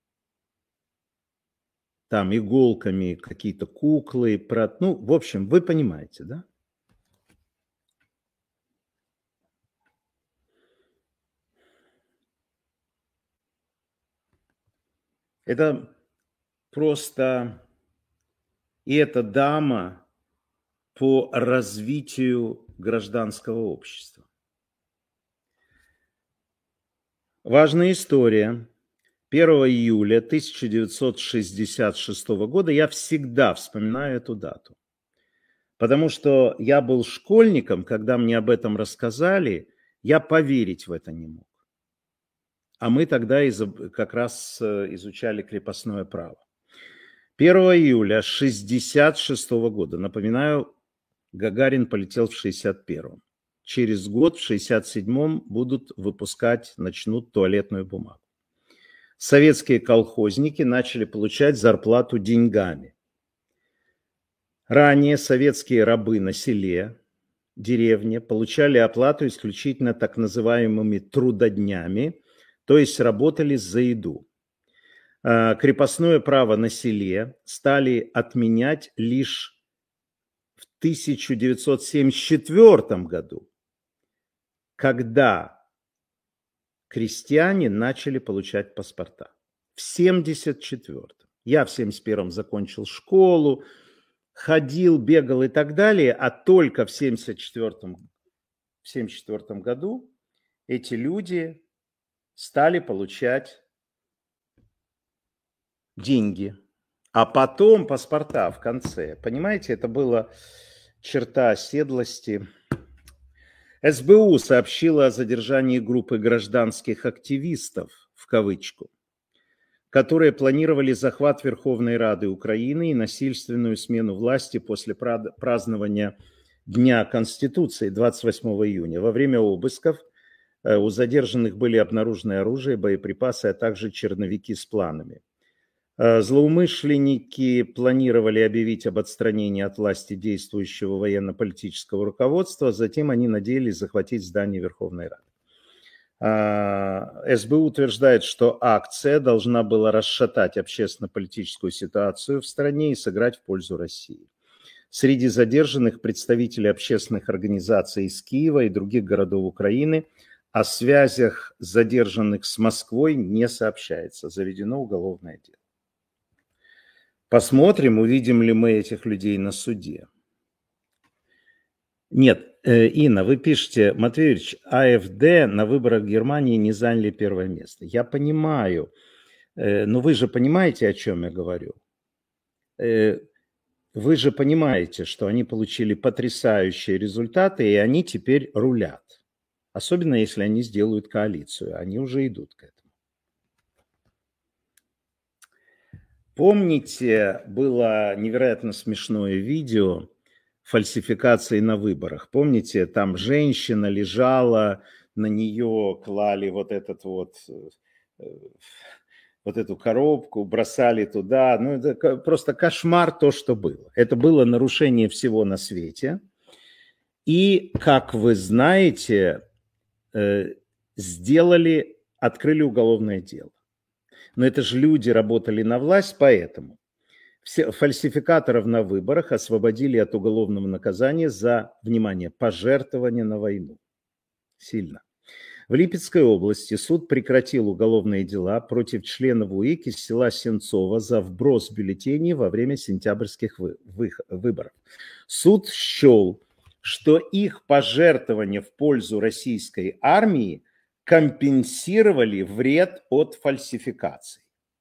Там иголками какие-то куклы. Ну, в общем, вы понимаете, да? Это просто... И это дама по развитию гражданского общества. Важная история. 1 июля 1966 года я всегда вспоминаю эту дату. Потому что я был школьником, когда мне об этом рассказали, я поверить в это не мог. А мы тогда как раз изучали крепостное право. 1 июля 1966 года, напоминаю, Гагарин полетел в 1961. Через год, в 1967, начнут туалетную бумагу. Советские колхозники начали получать зарплату деньгами. Ранее советские рабы на селе, деревне, получали оплату исключительно так называемыми трудоднями, то есть работали за еду. Крепостное право на селе стали отменять лишь в 1974 году, когда крестьяне начали получать паспорта. В 1974. Я в 1971 закончил школу, ходил, бегал и так далее, а только в 1974 году эти люди стали получать деньги, а потом паспорта в конце. Понимаете, это было черта оседлости. СБУ сообщила о задержании группы гражданских активистов, в кавычку, которые планировали захват Верховной Рады Украины и насильственную смену власти после празднования Дня Конституции 28 июня. Во время обысков у задержанных были обнаружены оружие, боеприпасы, а также черновики с планами. Злоумышленники планировали объявить об отстранении от власти действующего военно-политического руководства, затем они надеялись захватить здание Верховной Рады. СБУ утверждает, что акция должна была расшатать общественно-политическую ситуацию в стране и сыграть в пользу России. Среди задержанных представители общественных организаций из Киева и других городов Украины. О связях задержанных с Москвой не сообщается. Заведено уголовное дело. Посмотрим, увидим ли мы этих людей на суде. Нет, Инна, вы пишете, Матвей Юрьевич, АФД на выборах в Германии не заняли первое место. Я понимаю, но вы же понимаете, о чем я говорю. Вы же понимаете, что они получили потрясающие результаты, и они теперь рулят. Особенно, если они сделают коалицию. Они уже идут к этому. Помните, было невероятно смешное видео фальсификации на выборах. Помните, там женщина лежала, на нее клали вот эту коробку, бросали туда. Ну, это просто кошмар то, что было. Это было нарушение всего на свете. И, как вы знаете, открыли уголовное дело. Но это же люди работали на власть, поэтому фальсификаторов на выборах освободили от уголовного наказания за, внимание, пожертвование на войну. Сильно. В Липецкой области суд прекратил уголовные дела против членов УИК из села Сенцово за вброс бюллетеней во время сентябрьских выборов. Суд счел, что их пожертвования в пользу российской армии компенсировали вред от фальсификаций.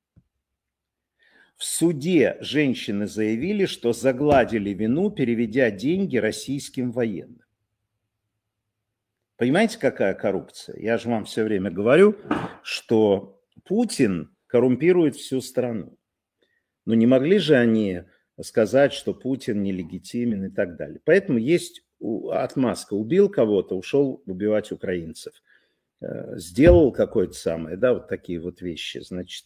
В суде женщины заявили, что загладили вину, переведя деньги российским военным. Понимаете, какая коррупция? Я же вам все время говорю, что Путин коррумпирует всю страну. Но не могли же они сказать, что Путин нелегитимен и так далее. Поэтому есть отмазка. Убил кого-то, ушел убивать украинцев. Сделал какое-то самое, да, вот такие вот вещи, значит,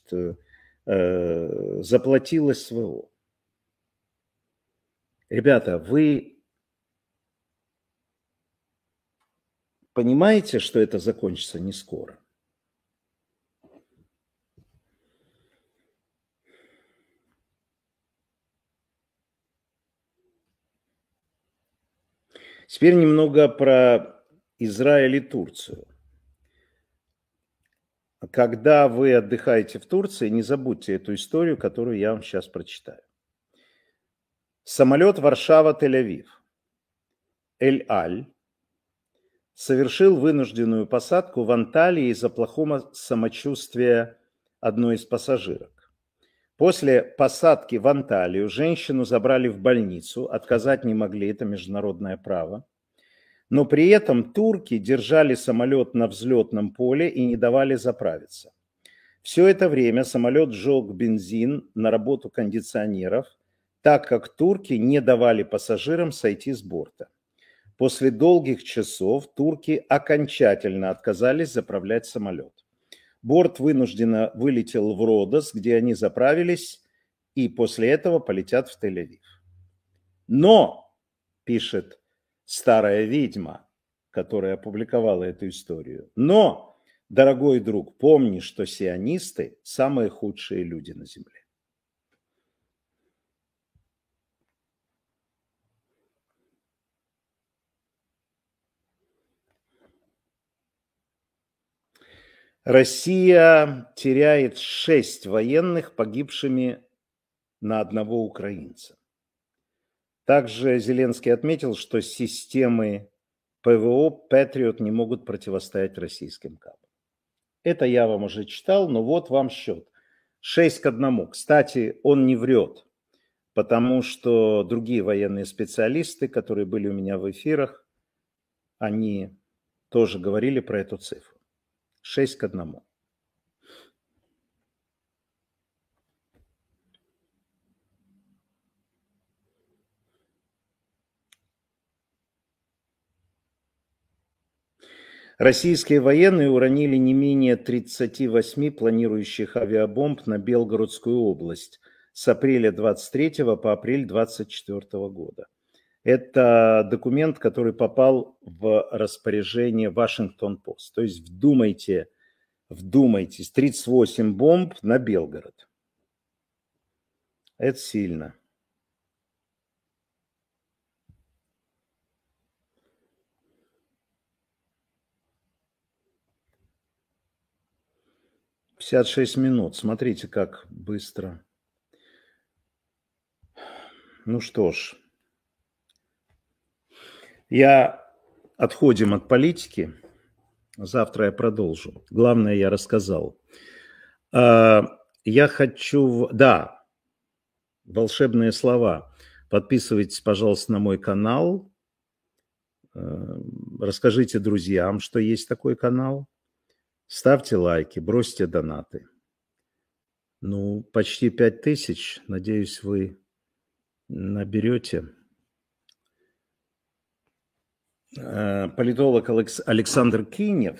заплатил СВО. Ребята, вы понимаете, что это закончится не скоро? Теперь немного про Израиль и Турцию. Когда вы отдыхаете в Турции, не забудьте эту историю, которую я вам сейчас прочитаю. Самолет Варшава-Тель-Авив Эль-Аль совершил вынужденную посадку в Анталии из-за плохого самочувствия одной из пассажирок. После посадки в Анталию женщину забрали в больницу, отказать не могли, это международное право. Но при этом турки держали самолет на взлетном поле и не давали заправиться. Все это время самолет сжег бензин на работу кондиционеров, так как турки не давали пассажирам сойти с борта. После долгих часов турки окончательно отказались заправлять самолет. Борт вынужденно вылетел в Родос, где они заправились, и после этого полетят в Тель-Авив. Но, пишет старая ведьма, которая опубликовала эту историю. Но, дорогой друг, помни, что сионисты – самые худшие люди на земле. Россия теряет 6 военных, погибшими на одного украинца. Также Зеленский отметил, что системы ПВО «Патриот» не могут противостоять российским КАБ. Это я вам уже читал, но вот вам счет. 6-1. Кстати, он не врет. потому что другие военные специалисты, которые были у меня в эфирах, они тоже говорили про эту цифру. 6:1. Российские военные уронили не менее 38 планирующих авиабомб на Белгородскую область с апреля 23 по апрель 24 года. Это документ, который попал в распоряжение Вашингтон-Пост. То есть вдумайтесь, 38 бомб на Белгород. Это сильно. – 56 минут. Смотрите, как быстро. Ну что ж. Отходим от политики. Завтра я продолжу. Главное, я рассказал. Я хочу... Да, волшебные слова. Подписывайтесь, пожалуйста, на мой канал. Расскажите друзьям, что есть такой канал. Ставьте лайки, бросьте донаты. Ну, почти 5000. Надеюсь, вы наберете. Политолог Александр Кинев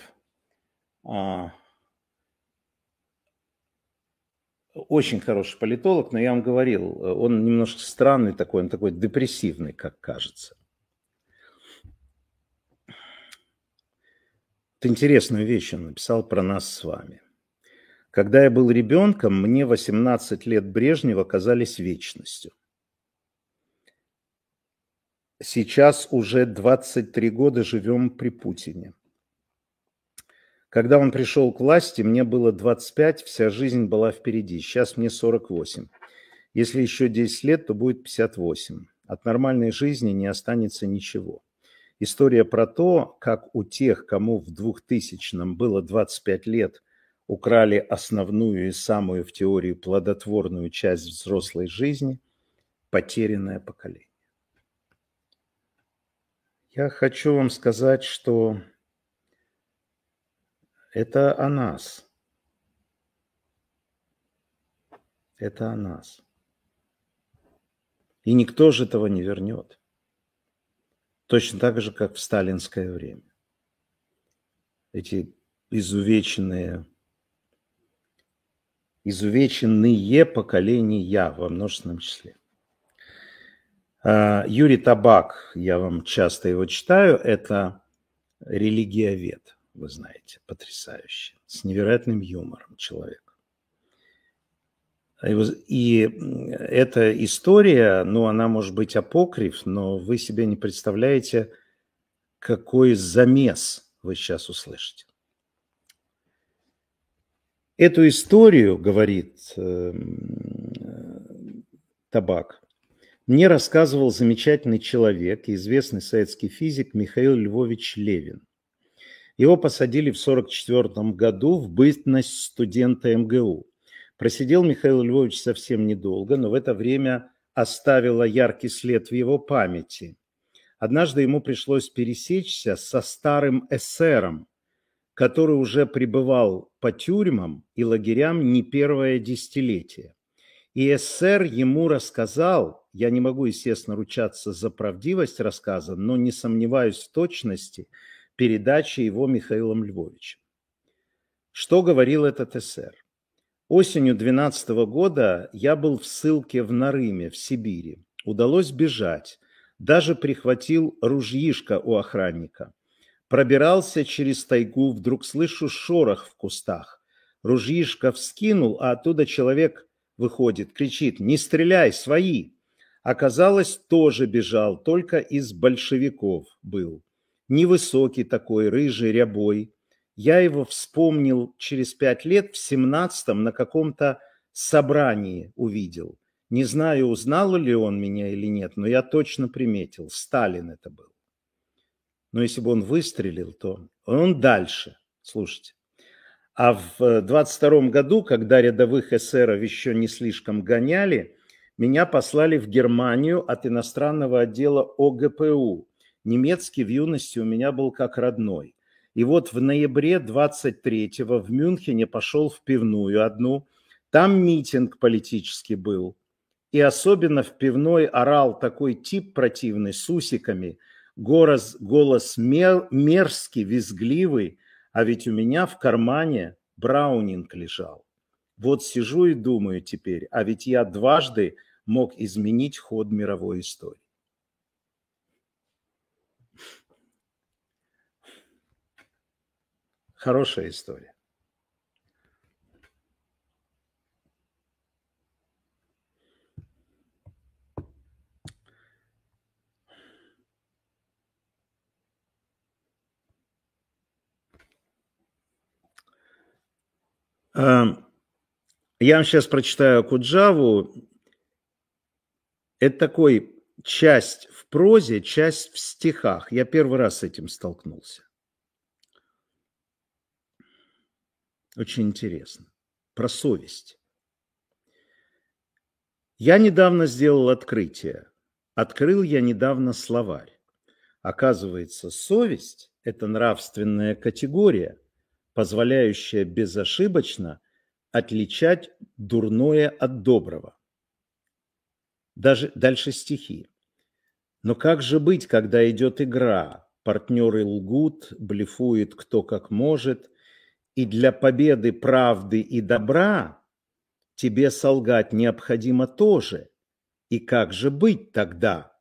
очень хороший политолог, но я вам говорил, он немножко странный такой, он такой депрессивный, как кажется. Это интересную вещь он написал про нас с вами. Когда я был ребенком, мне 18 лет Брежнева казались вечностью. Сейчас уже 23 года живем при Путине. Когда он пришел к власти, мне было 25, вся жизнь была впереди. Сейчас мне 48. Если еще 10 лет, то будет 58. От нормальной жизни не останется ничего. История про то, как у тех, кому в 2000-м было 25 лет, украли основную и самую в теории плодотворную часть взрослой жизни, потерянное поколение. Я хочу вам сказать, что это о нас. Это о нас. И никто же этого не вернет. Точно так же, как в сталинское время. Эти изувеченные поколения во множественном числе. Юрий Табак, я вам часто его читаю, это религиовед, вы знаете, потрясающий, с невероятным юмором человек. И эта история, ну, она может быть апокриф, но вы себе не представляете, какой замес вы сейчас услышите. Эту историю, говорит Табак, мне рассказывал замечательный человек, известный советский физик Михаил Львович Левин. Его посадили в 1944 году в бытность студента МГУ. Просидел Михаил Львович совсем недолго, но в это время оставило яркий след в его памяти. Однажды ему пришлось пересечься со старым эсером, который уже пребывал по тюрьмам и лагерям не первое десятилетие. И эсер ему рассказал, я не могу, естественно, ручаться за правдивость рассказа, но не сомневаюсь в точности передачи его Михаилом Львовичем. Что говорил этот эсер? Осенью 2012 года я был в ссылке в Нарыме, в Сибири. Удалось бежать. Даже прихватил ружьишко у охранника. Пробирался через тайгу, вдруг слышу шорох в кустах. Ружьишко вскинул, а оттуда человек выходит, кричит: «Не стреляй, свои!» Оказалось, тоже бежал, только из большевиков был. Невысокий такой, рыжий, рябой. Я его вспомнил через 5 лет, в 17-м на каком-то собрании увидел. Не знаю, узнал ли он меня или нет, но я точно приметил. Сталин это был. Но если бы он выстрелил, то он дальше. Слушайте. А в 22-м году, когда рядовых эсеров еще не слишком гоняли, меня послали в Германию от иностранного отдела ОГПУ. Немецкий в юности у меня был как родной. И вот в ноябре 23-го в Мюнхене пошел в пивную одну. Там митинг политический был. И особенно в пивной орал такой тип противный с усиками. Голос мерзкий, визгливый. А ведь у меня в кармане Браунинг лежал. Вот сижу и думаю теперь, а ведь я дважды мог изменить ход мировой истории. Хорошая история. Я вам сейчас прочитаю Окуджаву. Это такой часть в прозе, часть в стихах. Я первый раз с этим столкнулся. Очень интересно. Про совесть. Я недавно сделал открытие. Открыл я недавно словарь. Оказывается, совесть – это нравственная категория, позволяющая безошибочно отличать дурное от доброго. Даже дальше стихи. Но как же быть, когда идет игра? Партнеры лгут, блефует кто как может, и для победы правды и добра тебе солгать необходимо тоже. И как же быть тогда?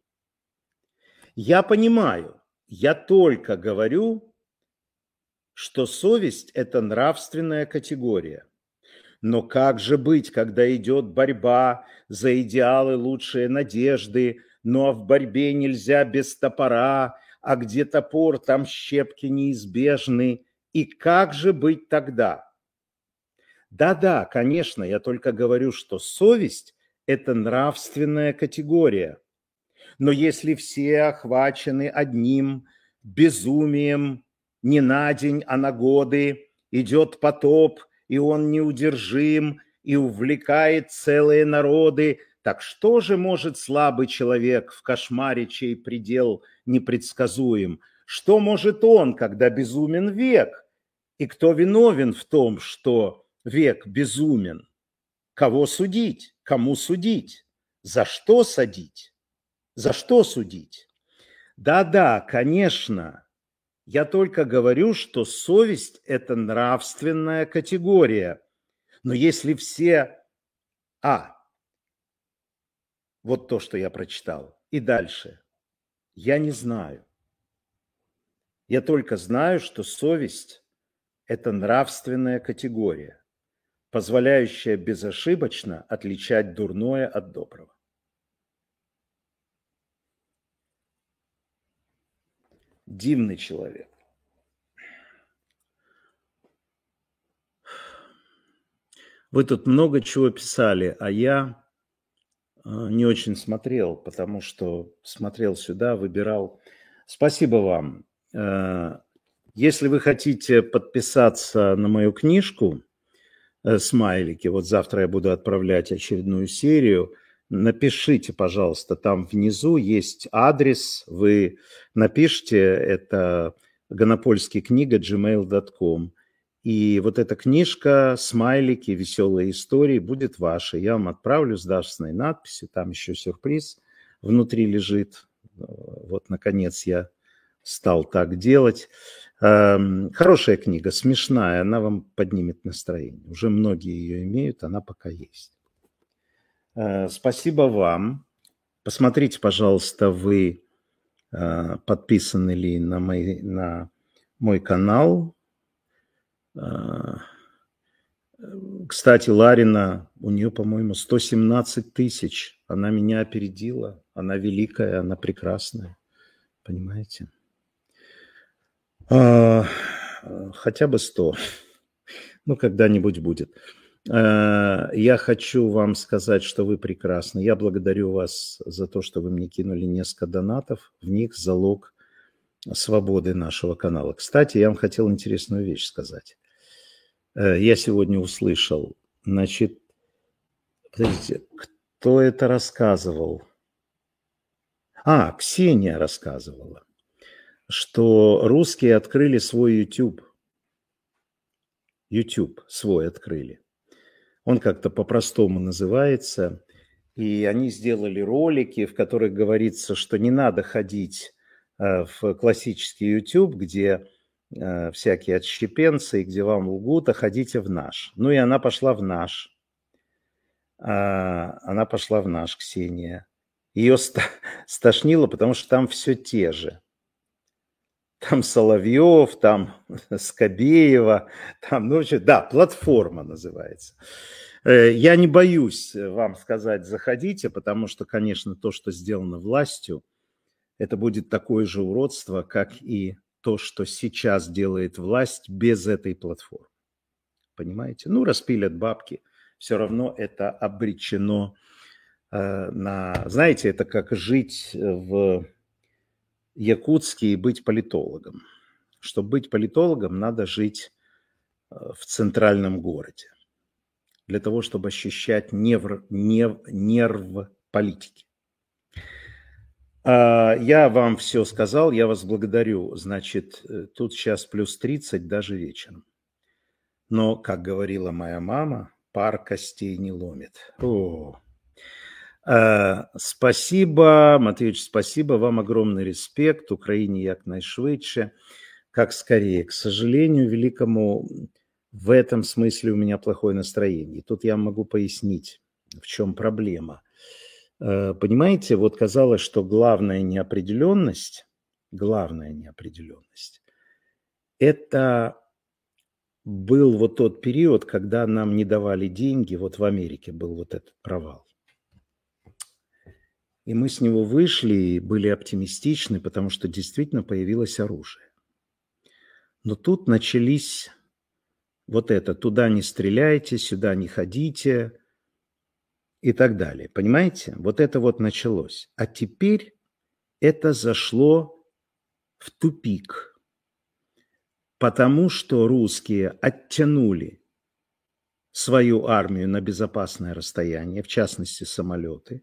Я понимаю, я только говорю, что совесть – это нравственная категория. Но как же быть, когда идет борьба за идеалы, лучшие надежды, но в борьбе нельзя без топора, а где топор, там щепки неизбежны. И как же быть тогда? Да, конечно, я только говорю, что совесть – это нравственная категория. Но если все охвачены одним безумием, не на день, а на годы, идет потоп, и он неудержим, и увлекает целые народы, так что же может слабый человек в кошмаре, чей предел непредсказуем? Что может он, когда безумен век? И кто виновен в том, что век безумен? Кого судить? Кому судить? За что садить? За что судить? Да, конечно. Я только говорю, что совесть – это нравственная категория. Но если все... Вот то, что я прочитал. И дальше. Я не знаю. Я только знаю, что совесть – это нравственная категория, позволяющая безошибочно отличать дурное от доброго. Дивный человек. Вы тут много чего писали, а я не очень смотрел, потому что смотрел сюда, выбирал. Спасибо вам. Если вы хотите подписаться на мою книжку «Смайлики», вот завтра я буду отправлять очередную серию, напишите, пожалуйста, там внизу есть адрес, вы напишите, это Гонопольский книга gmail.com. И вот эта книжка «Смайлики. Веселые истории» будет вашей. Я вам отправлю с дарственной надписью, там еще сюрприз внутри лежит. Вот, наконец, я стал так делать. Хорошая книга, смешная, она вам поднимет настроение. Уже многие ее имеют, она пока есть. Спасибо вам. Посмотрите, пожалуйста, вы подписаны ли на мой канал. Кстати, Ларина, у нее, по-моему, 117 тысяч. Она меня опередила. Она великая, она прекрасная. Понимаете? Хотя бы 100. Ну, когда-нибудь будет. Я хочу вам сказать, что вы прекрасны. Я благодарю вас за то, что вы мне кинули несколько донатов. В них залог свободы нашего канала. Кстати, я вам хотел интересную вещь сказать. Я сегодня услышал, значит, подождите, Кто это рассказывал? Ксения рассказывала, что русские открыли свой YouTube. YouTube свой открыли. Он как-то по-простому называется. И они сделали ролики, в которых говорится, что не надо ходить в классический YouTube, где всякие отщепенцы, где вам лгут, а ходите в наш. Ну и она пошла в наш. Ксения. Ее стошнило, потому что там все те же. Там Соловьев, там Скобеева, там, платформа называется. Я не боюсь вам сказать, заходите, потому что, конечно, то, что сделано властью, это будет такое же уродство, как и то, что сейчас делает власть без этой платформы. Понимаете? Распилят бабки. Все равно это обречено на... Знаете, это как жить в Якутске и быть политологом. Чтобы быть политологом, надо жить в центральном городе. Для того, чтобы ощущать нерв политики. Я вам все сказал, я вас благодарю. Значит, тут сейчас плюс 30 даже вечером. Но, как говорила моя мама, пар костей не ломит. Спасибо, Матвеевич, спасибо. Вам огромный респект. Украине як найшвидше, как скорее. К сожалению, великому, в этом смысле у меня плохое настроение. И тут я могу пояснить, в чем проблема. Понимаете, вот казалось, что главная неопределенность, это был вот тот период, когда нам не давали деньги, вот в Америке был вот этот провал. И мы с него вышли и были оптимистичны, потому что действительно появилось оружие. Но тут начались вот это, туда не стреляйте, сюда не ходите и так далее. Понимаете? Вот это вот началось. А теперь это зашло в тупик, потому что русские оттянули свою армию на безопасное расстояние, в частности самолеты.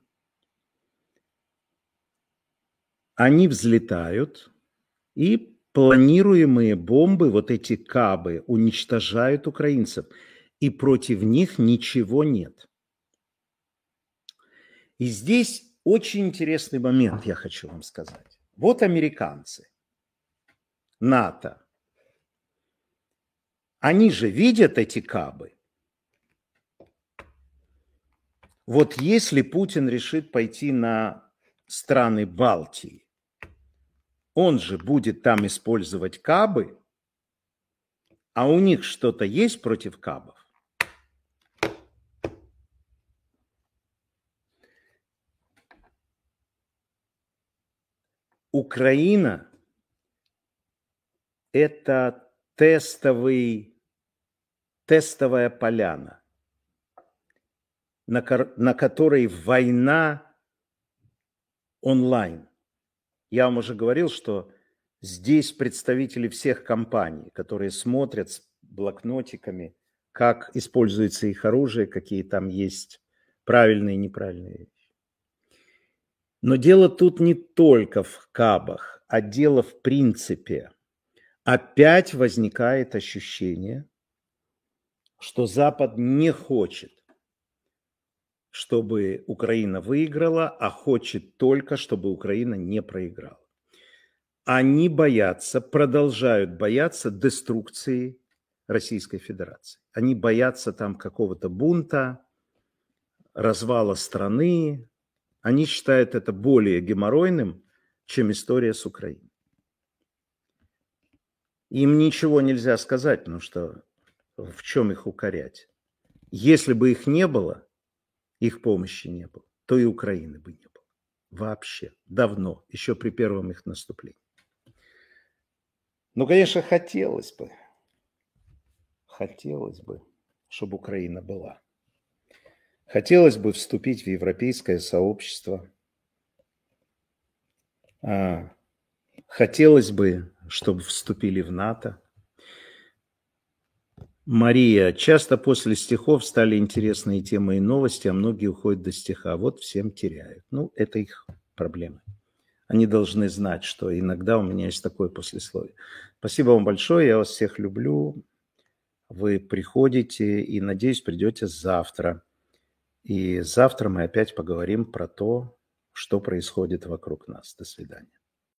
Они взлетают, и планируемые бомбы, вот эти кабы, уничтожают украинцев, и против них ничего нет. И здесь очень интересный момент, я хочу вам сказать. Вот американцы, НАТО, они же видят эти кабы. Вот если Путин решит пойти на страны Балтии, он же будет там использовать кабы, а у них что-то есть против кабов? Украина – это тестовая поляна, на которой война онлайн. Я вам уже говорил, что здесь представители всех компаний, которые смотрят с блокнотиками, как используется их оружие, какие там есть правильные и неправильные вещи. Но дело тут не только в кабах, а дело в принципе. Опять возникает ощущение, что Запад не хочет, чтобы Украина выиграла, а хочет только, чтобы Украина не проиграла. Они боятся, продолжают бояться деструкции Российской Федерации. Они боятся там какого-то бунта, развала страны. Они считают это более геморройным, чем история с Украиной. Им ничего нельзя сказать, потому что в чем их укорять? Если бы их не было, их помощи не было, то и Украины бы не было. Вообще. Давно. Еще при первом их наступлении. Ну, конечно, хотелось бы, чтобы Украина была. Хотелось бы вступить в европейское сообщество. Хотелось бы, чтобы вступили в НАТО. Мария, часто после стихов стали интересные темы и новости, а многие уходят до стиха. Вот всем теряют. Ну, это их проблемы. Они должны знать, что иногда у меня есть такое послесловие. Спасибо вам большое, я вас всех люблю. Вы приходите и, надеюсь, придете завтра. И завтра мы опять поговорим про то, что происходит вокруг нас. До свидания.